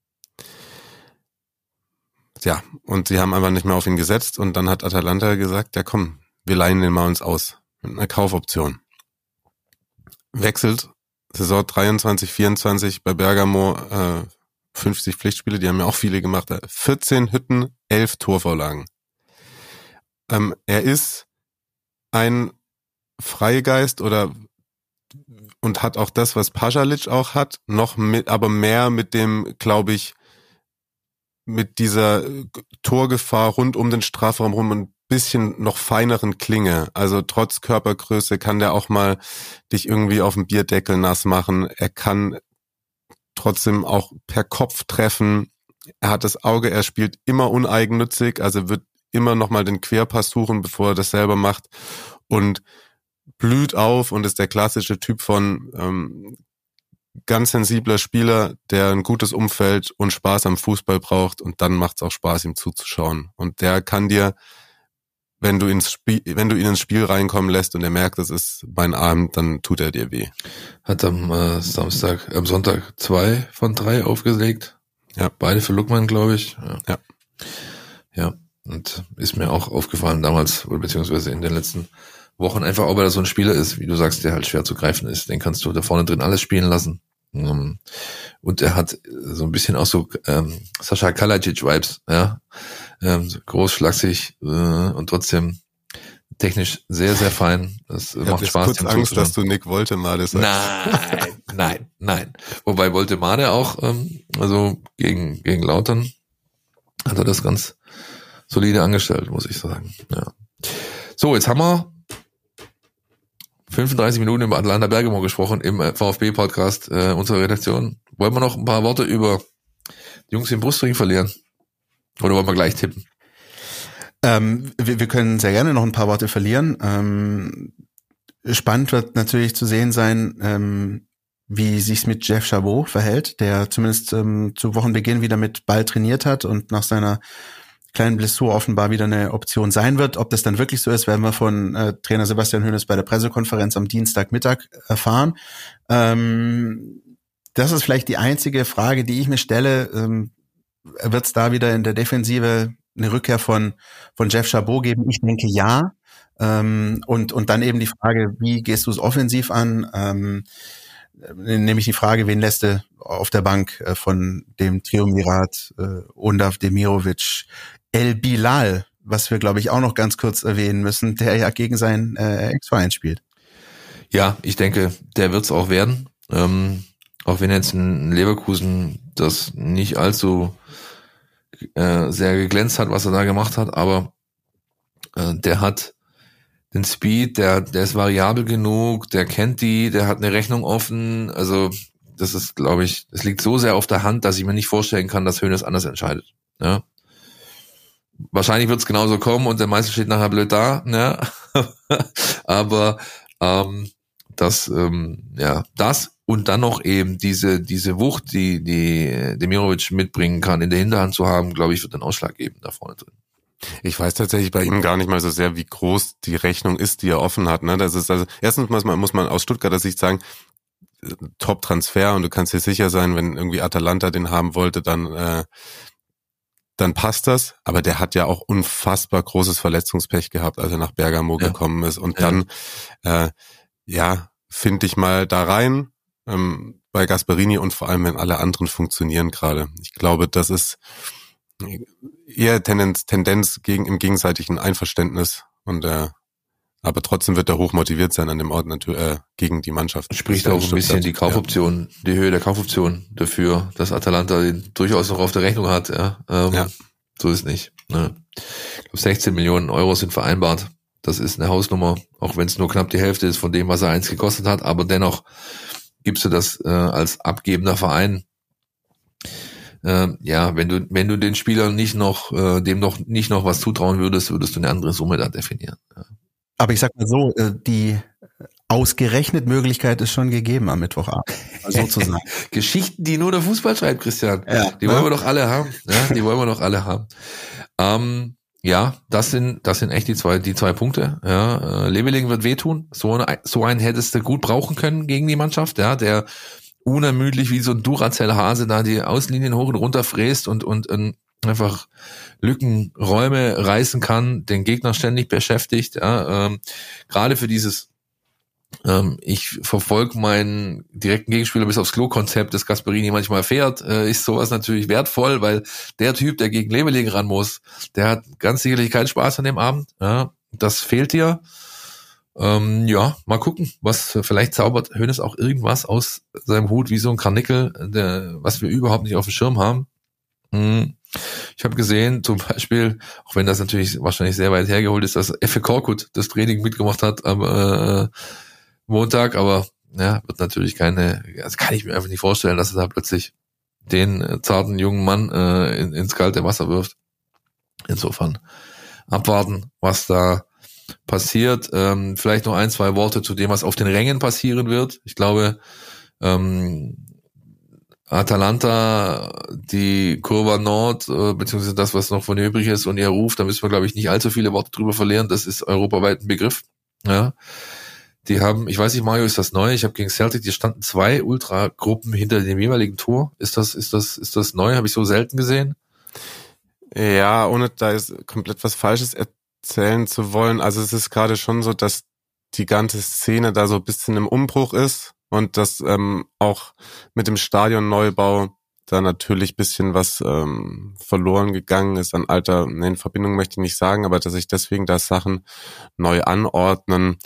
Ja, und sie haben einfach nicht mehr auf ihn gesetzt und dann hat Atalanta gesagt, ja komm, wir leihen den mal uns aus mit einer Kaufoption. Wechselt Saison 23, 24 bei Bergamo 50 Pflichtspiele, die haben ja auch viele gemacht. 14 Hütten, 11 Torvorlagen. Er ist ein Freigeist und hat auch das, was Pasalic auch hat, aber mehr mit dem, glaube ich, mit dieser Torgefahr rund um den Strafraum rum ein bisschen noch feineren Klinge. Also trotz Körpergröße kann der auch mal dich irgendwie auf dem Bierdeckel nass machen. Er kann trotzdem auch per Kopf treffen. Er hat das Auge, er spielt immer uneigennützig, also wird immer nochmal den Querpass suchen, bevor er das selber macht und blüht auf und ist der klassische Typ von ganz sensibler Spieler, der ein gutes Umfeld und Spaß am Fußball braucht und dann macht es auch Spaß, ihm zuzuschauen. Und der kann dir, wenn du ihn ins Spiel reinkommen lässt und er merkt, das ist mein Abend, dann tut er dir weh. Hat am Sonntag 2 von 3 aufgelegt. Ja. Beide für Lookman, glaube ich. Ja. Ja. Und ist mir auch aufgefallen damals, oder beziehungsweise in den letzten Wochen einfach, ob er so ein Spieler ist, wie du sagst, der halt schwer zu greifen ist. Den kannst du da vorne drin alles spielen lassen. Und er hat so ein bisschen auch so Sascha Kalajic-Vibes, ja. Groß, schlaksig und trotzdem technisch sehr, sehr fein. Das macht Spaß. Ich habe kurz Angst, dass du Nick Woltemade sagst. Nein. Wobei Woltemade auch, also gegen Lautern hat er das ganz solide angestellt, muss ich sagen. Ja. So, jetzt haben wir 35 Minuten über Atalanta Bergamo gesprochen im VfB-Podcast unserer Redaktion. Wollen wir noch ein paar Worte über die Jungs im Brustring verlieren? Oder wollen wir gleich tippen? Wir können sehr gerne noch ein paar Worte verlieren. Spannend wird natürlich zu sehen sein, wie sich's mit Jeff Chabot verhält, der zumindest zu Wochenbeginn wieder mit Ball trainiert hat und nach seiner kleinen Blessur offenbar wieder eine Option sein wird. Ob das dann wirklich so ist, werden wir von Trainer Sebastian Hoeneß bei der Pressekonferenz am Dienstagmittag erfahren. Das ist vielleicht die einzige Frage, die ich mir stelle. Wird es da wieder in der Defensive eine Rückkehr von Jeff Chabot geben? Ich denke ja. Und dann eben die Frage, wie gehst du es offensiv an? Nämlich die Frage, wen lässt du auf der Bank von dem Triumvirat Undav, Demirovic, El Bilal, was wir, glaube ich, auch noch ganz kurz erwähnen müssen, der ja gegen seinen Ex-Verein spielt. Ja, ich denke, der wird's auch werden. Auch wenn jetzt in Leverkusen das nicht allzu sehr geglänzt hat, was er da gemacht hat, aber der hat den Speed, der ist variabel genug, der kennt der hat eine Rechnung offen, also das ist, glaube ich, es liegt so sehr auf der Hand, dass ich mir nicht vorstellen kann, dass Hoeneß anders entscheidet. Ja. Wahrscheinlich wird es genauso kommen und der Meister steht nachher blöd da, ja. Aber das und dann noch eben diese Wucht, die Demirovic mitbringen kann, in der Hinterhand zu haben, glaube ich, wird den Ausschlag geben da vorne drin. Ich weiß tatsächlich bei ihm gar nicht mal so sehr, wie groß die Rechnung ist, die er offen hat. Ne? Das ist also erstens muss man aus Stuttgarter Sicht sagen, Top-Transfer, und du kannst dir sicher sein, wenn irgendwie Atalanta den haben wollte, dann passt das. Aber der hat ja auch unfassbar großes Verletzungspech gehabt, als er nach Bergamo gekommen ist. Und dann, finde ich mal da rein bei Gasperini, und vor allem, wenn alle anderen funktionieren gerade. Ich glaube, das ist eher Tendenz im gegenseitigen Einverständnis, und aber trotzdem wird er hoch motiviert sein an dem Ort gegen die Mannschaft. Spricht auch ein bisschen die Kaufoption, die Höhe der Kaufoption dafür, dass Atalanta den durchaus noch auf der Rechnung hat. So ist nicht. Ne? Ich glaube, 16 Millionen Euro sind vereinbart. Das ist eine Hausnummer, auch wenn es nur knapp die Hälfte ist von dem, was er einst gekostet hat. Aber dennoch gibst du das als abgebender Verein. Wenn du den Spielern nicht noch was zutrauen würdest, würdest du eine andere Summe da definieren. Ja. Aber ich sag mal so, die ausgerechnet Möglichkeit ist schon gegeben am Mittwochabend, sozusagen. Geschichten, die nur der Fußball schreibt, Christian. Ja, die wollen wir doch alle haben. Ja, die wollen wir doch alle haben. Das sind echt die zwei Punkte. Ja, Leveling wird wehtun. So einen hättest du gut brauchen können gegen die Mannschaft, ja, der unermüdlich wie so ein Duracell-Hase da die Außenlinien hoch und runter fräst und einfach Lückenräume reißen kann, den Gegner ständig beschäftigt. Ja, gerade für dieses ich verfolge meinen direkten Gegenspieler bis aufs Klo-Konzept, das Gasperini manchmal fährt, ist sowas natürlich wertvoll, weil der Typ, der gegen Leveling ran muss, der hat ganz sicherlich keinen Spaß an dem Abend. Ja, das fehlt dir. Mal gucken, was vielleicht zaubert Hoeneß auch irgendwas aus seinem Hut, wie so ein Karnickel, was wir überhaupt nicht auf dem Schirm haben. Ich habe gesehen, zum Beispiel, auch wenn das natürlich wahrscheinlich sehr weit hergeholt ist, dass Efe Korkut das Training mitgemacht hat am Montag, aber wird natürlich kann ich mir einfach nicht vorstellen, dass er da plötzlich den zarten jungen Mann ins kalte Wasser wirft. Insofern abwarten, was da passiert. Vielleicht noch 1-2 Worte zu dem, was auf den Rängen passieren wird. Ich glaube, Atalanta, die Curva Nord, beziehungsweise das, was noch von ihr übrig ist und ihr Ruf, da müssen wir, glaube ich, nicht allzu viele Worte drüber verlieren. Das ist europaweit ein Begriff. Ja. Die haben, ich weiß nicht, Mario, ist das neu? Ich habe gegen Celtic, die standen 2 Ultragruppen hinter dem jeweiligen Tor. Ist das neu? Habe ich so selten gesehen? Ja, ohne da ist komplett was Falsches erzählen zu wollen. Also es ist gerade schon so, dass die ganze Szene da so ein bisschen im Umbruch ist und dass auch mit dem Stadionneubau da natürlich ein bisschen was verloren gegangen ist an Alter, in Verbindung möchte ich nicht sagen, aber dass sich deswegen da Sachen neu anordnen.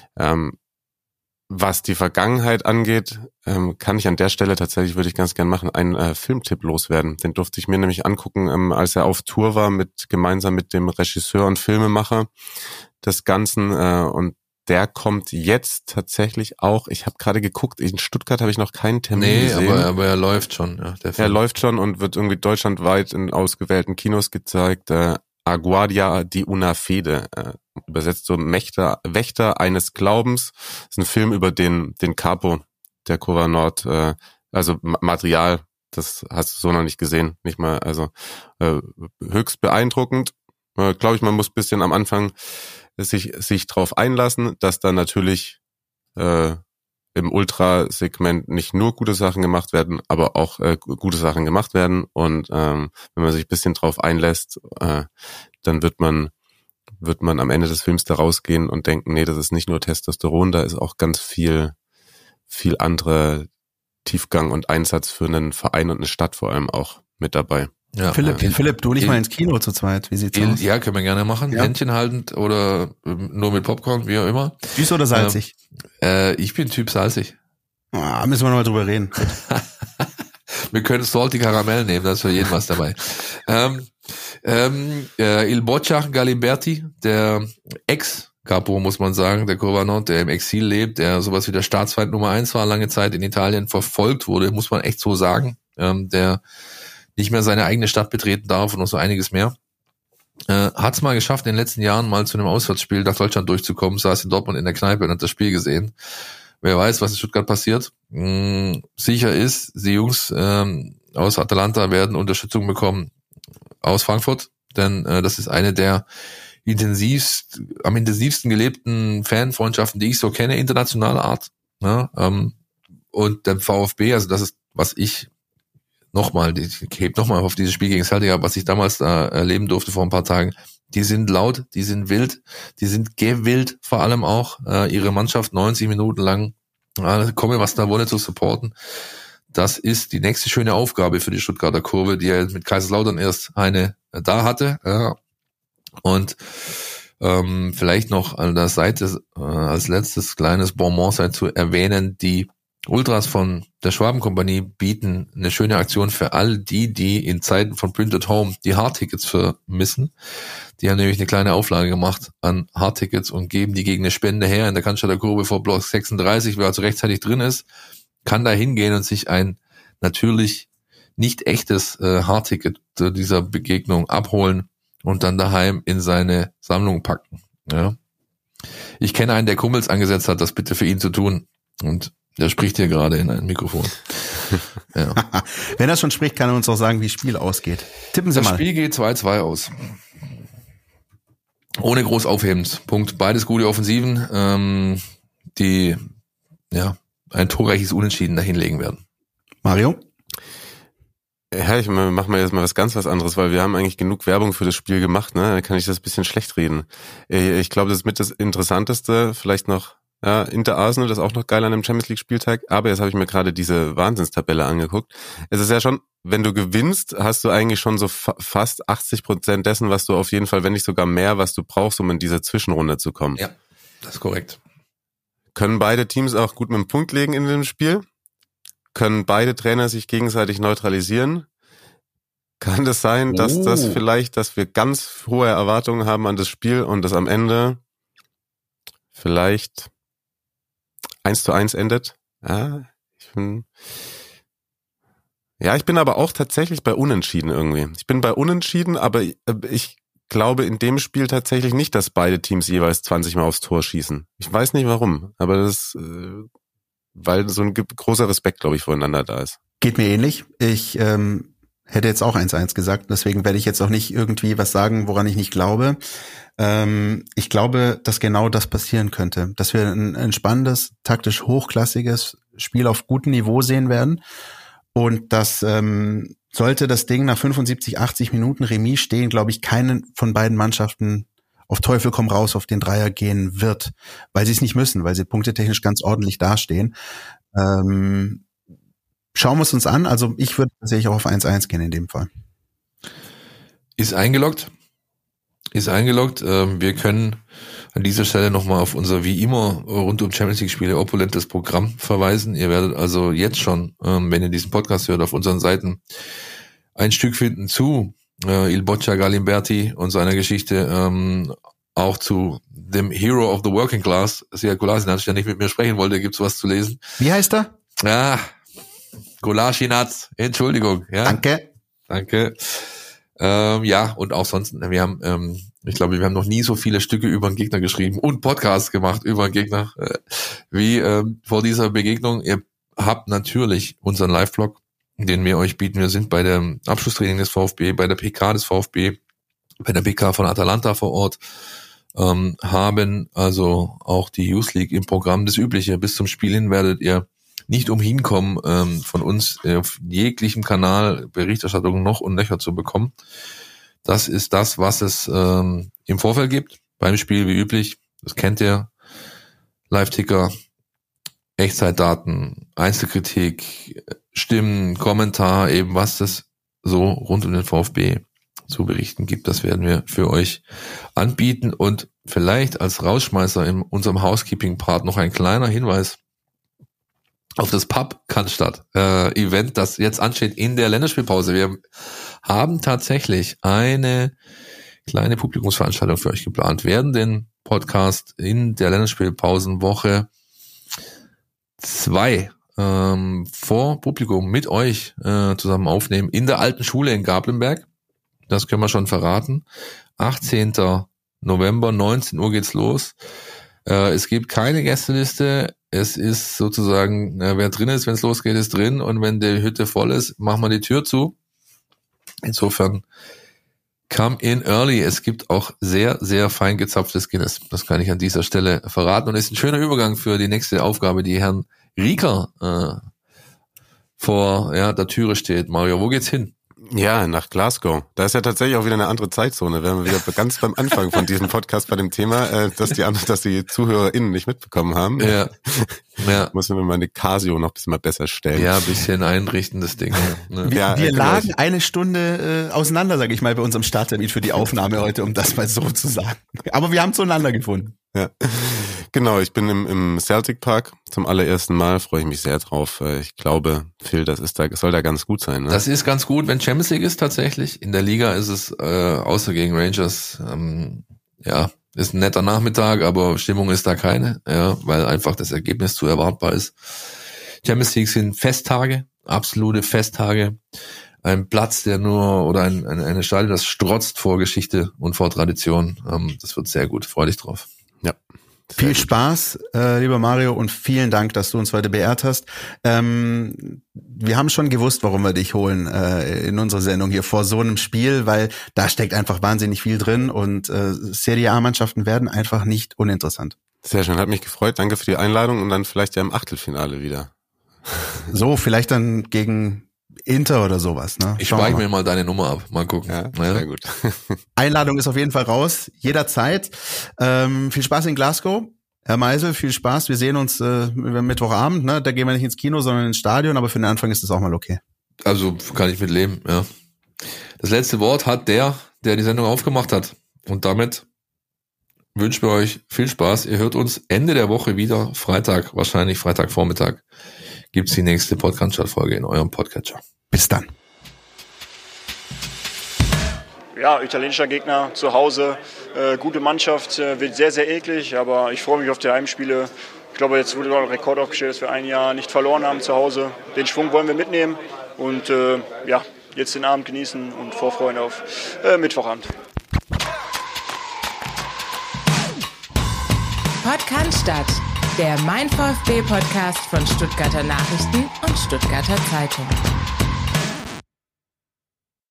Was die Vergangenheit angeht, kann ich an der Stelle tatsächlich, würde ich ganz gern machen, einen Filmtipp loswerden. Den durfte ich mir nämlich angucken, als er auf Tour war, gemeinsam mit dem Regisseur und Filmemacher des Ganzen. Und der kommt jetzt tatsächlich auch, ich habe gerade geguckt, in Stuttgart habe ich noch keinen Termin gesehen. Aber er läuft schon. Ja, der Film. Er läuft schon und wird irgendwie deutschlandweit in ausgewählten Kinos gezeigt. A Guardia di una Fede, übersetzt so Wächter eines Glaubens. Das ist ein Film über den Capo der Curva Nord, also Material, das hast du so noch nicht gesehen, nicht mal, also höchst beeindruckend. Glaube ich, man muss ein bisschen am Anfang sich drauf einlassen, dass da natürlich im Ultrasegment nicht nur gute Sachen gemacht werden, aber auch gute Sachen gemacht werden. Und wenn man sich ein bisschen drauf einlässt, dann wird man am Ende des Films da rausgehen und denken, nee, das ist nicht nur Testosteron, da ist auch ganz viel andere Tiefgang und Einsatz für einen Verein und eine Stadt vor allem auch mit dabei. Ja, Philipp, du nicht mal ins Kino zu zweit, wie sieht's aus? Ja, können wir gerne machen, ja. Händchen haltend oder nur mit Popcorn, wie auch immer. Süß oder salzig? Ich bin Typ salzig. Müssen wir nochmal drüber reden. Wir können Salty Karamell nehmen, da ist für jeden was dabei. Il Boccia Galimberti, der Ex-Capo, muss man sagen, der Curva Nord, der im Exil lebt, der sowas wie der Staatsfeind Nummer 1 war, lange Zeit in Italien verfolgt wurde, muss man echt so sagen, der nicht mehr seine eigene Stadt betreten darf und noch so einiges mehr. Hat's mal geschafft, in den letzten Jahren mal zu einem Auswärtsspiel nach Deutschland durchzukommen, saß in Dortmund in der Kneipe und hat das Spiel gesehen. Wer weiß, was in Stuttgart passiert. Sicher ist, die Jungs aus Atalanta werden Unterstützung bekommen aus Frankfurt. denn das ist eine der am intensivsten gelebten Fanfreundschaften, die ich so kenne, internationaler Art. Ja, und der VfB, also das ist, was ich heb nochmal auf dieses Spiel gegen Celtic, was ich damals da erleben durfte vor ein paar Tagen, die sind laut, die sind wild, die sind gewillt vor allem auch, ihre Mannschaft 90 Minuten lang, komme was da wolle, zu supporten. Das ist die nächste schöne Aufgabe für die Stuttgarter Kurve, die ja mit Kaiserslautern erst eine da hatte. Ja. Und vielleicht noch an der Seite als letztes kleines Bonbon sei zu erwähnen, die Ultras von der Schwabenkompanie bieten eine schöne Aktion für all die in Zeiten von Print at Home die Hardtickets vermissen. Die haben nämlich eine kleine Auflage gemacht an Hardtickets und geben die gegen eine Spende her in der Cannstatter Kurve vor Block 36, wer also rechtzeitig drin ist, kann da hingehen und sich ein natürlich nicht echtes Hardticket dieser Begegnung abholen und dann daheim in seine Sammlung packen. Ja. Ich kenne einen, der Kumpels angesetzt hat, das bitte für ihn zu tun. Und der spricht hier gerade in ein Mikrofon. Ja. Wenn er schon spricht, kann er uns auch sagen, wie das Spiel ausgeht. Tippen Sie mal. Das Spiel geht 2-2 aus. Ohne groß Aufhebens. Punkt. Beides gute Offensiven, die ein torreiches Unentschieden dahinlegen werden. Mario? Ja, ich mache mal jetzt mal was anderes, weil wir haben eigentlich genug Werbung für das Spiel gemacht, ne? Da kann ich das ein bisschen schlecht reden. Ich glaube, das ist mit das Interessanteste, vielleicht noch, ja, Inter Arsenal, das ist auch noch geil an einem Champions-League-Spieltag, aber jetzt habe ich mir gerade diese Wahnsinnstabelle angeguckt. Es ist ja schon, wenn du gewinnst, hast du eigentlich schon so fast 80% dessen, was du auf jeden Fall, wenn nicht sogar mehr, was du brauchst, um in diese Zwischenrunde zu kommen. Ja, das ist korrekt. Können beide Teams auch gut mit dem Punkt legen in dem Spiel? Können beide Trainer sich gegenseitig neutralisieren? Kann das sein, dass wir ganz hohe Erwartungen haben an das Spiel und das am Ende vielleicht 1:1 endet? Ja, ich bin aber auch tatsächlich bei Unentschieden irgendwie. Ich bin bei Unentschieden, aber ich glaube in dem Spiel tatsächlich nicht, dass beide Teams jeweils 20 Mal aufs Tor schießen. Ich weiß nicht warum, aber das weil so ein großer Respekt, glaube ich, voreinander da ist. Geht mir ähnlich. Ich hätte jetzt auch 1:1 gesagt, deswegen werde ich jetzt auch nicht irgendwie was sagen, woran ich nicht glaube. Ich glaube, dass genau das passieren könnte, dass wir ein spannendes, taktisch hochklassiges Spiel auf gutem Niveau sehen werden und dass sollte das Ding nach 75, 80 Minuten Remis stehen, glaube ich, keinen von beiden Mannschaften auf Teufel komm raus auf den Dreier gehen wird, weil sie es nicht müssen, weil sie punktetechnisch ganz ordentlich dastehen. Schauen wir es uns an. Also ich würde tatsächlich auch auf 1:1 gehen in dem Fall. Ist eingeloggt. Wir können an dieser Stelle nochmal auf unser wie immer rund um Champions League Spiele opulentes Programm verweisen. Ihr werdet also jetzt schon, wenn ihr diesen Podcast hört, auf unseren Seiten ein Stück finden zu Il Boccia Galimberti und seiner Geschichte, auch zu dem Hero of the Working Class, Sead Kolasinac, der nicht mit mir sprechen wollte, gibt's was zu lesen. Wie heißt er? Ja, Kolasinac, Entschuldigung. Ja. Danke. Ja, und auch sonst, wir haben, ich glaube, wir haben noch nie so viele Stücke über einen Gegner geschrieben und Podcasts gemacht über einen Gegner, wie vor dieser Begegnung. Ihr habt natürlich unseren Live-Blog, den wir euch bieten. Wir sind bei dem Abschlusstraining des VfB, bei der PK des VfB, bei der PK von Atalanta vor Ort, haben also auch die Youth League im Programm. Das Übliche, bis zum Spiel hin werdet ihr nicht umhin kommen, von uns auf jeglichem Kanal Berichterstattung noch und nöcher zu bekommen. Das ist das, was es im Vorfeld gibt. Beim Spiel wie üblich, das kennt ihr, Live-Ticker, Echtzeitdaten, Einzelkritik, Stimmen, Kommentar, eben was es so rund um den VfB zu berichten gibt. Das werden wir für euch anbieten und vielleicht als Rausschmeißer in unserem Housekeeping-Part noch ein kleiner Hinweis auf das Pub Cannstatt Event, das jetzt ansteht in der Länderspielpause. Wir haben tatsächlich eine kleine Publikumsveranstaltung für euch geplant, werden den Podcast in der Länderspielpausenwoche 2 vor Publikum mit euch zusammen aufnehmen in der alten Schule in Gablenberg. Das können wir schon verraten. 18. November, 19 Uhr geht's los. Es gibt keine Gästeliste. Es ist sozusagen, wer drin ist, wenn es losgeht, ist drin. Und wenn die Hütte voll ist, machen wir die Tür zu. Insofern come in early. Es gibt auch sehr, sehr fein gezapftes Guinness. Das kann ich an dieser Stelle verraten. Und ist ein schöner Übergang für die nächste Aufgabe, die Herrn Rieker vor der Türe steht. Mario, wo geht's hin? Ja, nach Glasgow. Da ist ja tatsächlich auch wieder eine andere Zeitzone. Wir haben wieder ganz beim Anfang von diesem Podcast bei dem Thema, dass die ZuhörerInnen nicht mitbekommen haben. Ja. Müssen wir meine Casio noch ein bisschen mal besser stellen. Ja, ein bisschen einrichten, das Ding. Ne? Wir lagen eine Stunde auseinander, sage ich mal, bei unserem Starttermin für die Aufnahme heute, um das mal so zu sagen. Aber wir haben zueinander gefunden. Ja, genau. Ich bin im Celtic Park zum allerersten Mal. Freue ich mich sehr drauf. Ich glaube, Phil, soll da ganz gut sein. Ne? Das ist ganz gut, wenn Champions League ist tatsächlich. In der Liga ist es außer gegen Rangers, ist ein netter Nachmittag, aber Stimmung ist da keine, weil einfach das Ergebnis zu erwartbar ist. Champions League sind Festtage, absolute Festtage. Ein Platz, eine Stadion, das strotzt vor Geschichte und vor Tradition. Das wird sehr gut. Freu dich drauf. Ja. Viel Spaß, lieber Mario, und vielen Dank, dass du uns heute beehrt hast. Wir haben schon gewusst, warum wir dich holen in unserer Sendung hier vor so einem Spiel, weil da steckt einfach wahnsinnig viel drin und Serie A-Mannschaften werden einfach nicht uninteressant. Sehr schön, hat mich gefreut. Danke für die Einladung und dann vielleicht ja im Achtelfinale wieder. So, vielleicht dann gegen Inter oder sowas, ne? Ich speichere mir mal deine Nummer ab. Mal gucken. Ja, sehr gut. Einladung ist auf jeden Fall raus. Jederzeit. Viel Spaß in Glasgow. Herr Meisel, viel Spaß. Wir sehen uns Mittwochabend, ne? Da gehen wir nicht ins Kino, sondern ins Stadion, aber für den Anfang ist das auch mal okay. Also kann ich mit leben, ja. Das letzte Wort hat der die Sendung aufgemacht hat. Und damit wünschen wir euch viel Spaß. Ihr hört uns Ende der Woche wieder, Freitag, wahrscheinlich Freitagvormittag, gibt's die nächste Podcast-Folge in eurem Podcatcher. Bis dann. Ja, italienischer Gegner zu Hause, gute Mannschaft, wird sehr, sehr eklig, aber ich freue mich auf die Heimspiele. Ich glaube, jetzt wurde ein Rekord aufgestellt, dass wir ein Jahr nicht verloren haben zu Hause. Den Schwung wollen wir mitnehmen und jetzt den Abend genießen und vorfreuen auf Mittwochabend. Podcast, der Mein VfB Podcast von Stuttgarter Nachrichten und Stuttgarter Zeitung.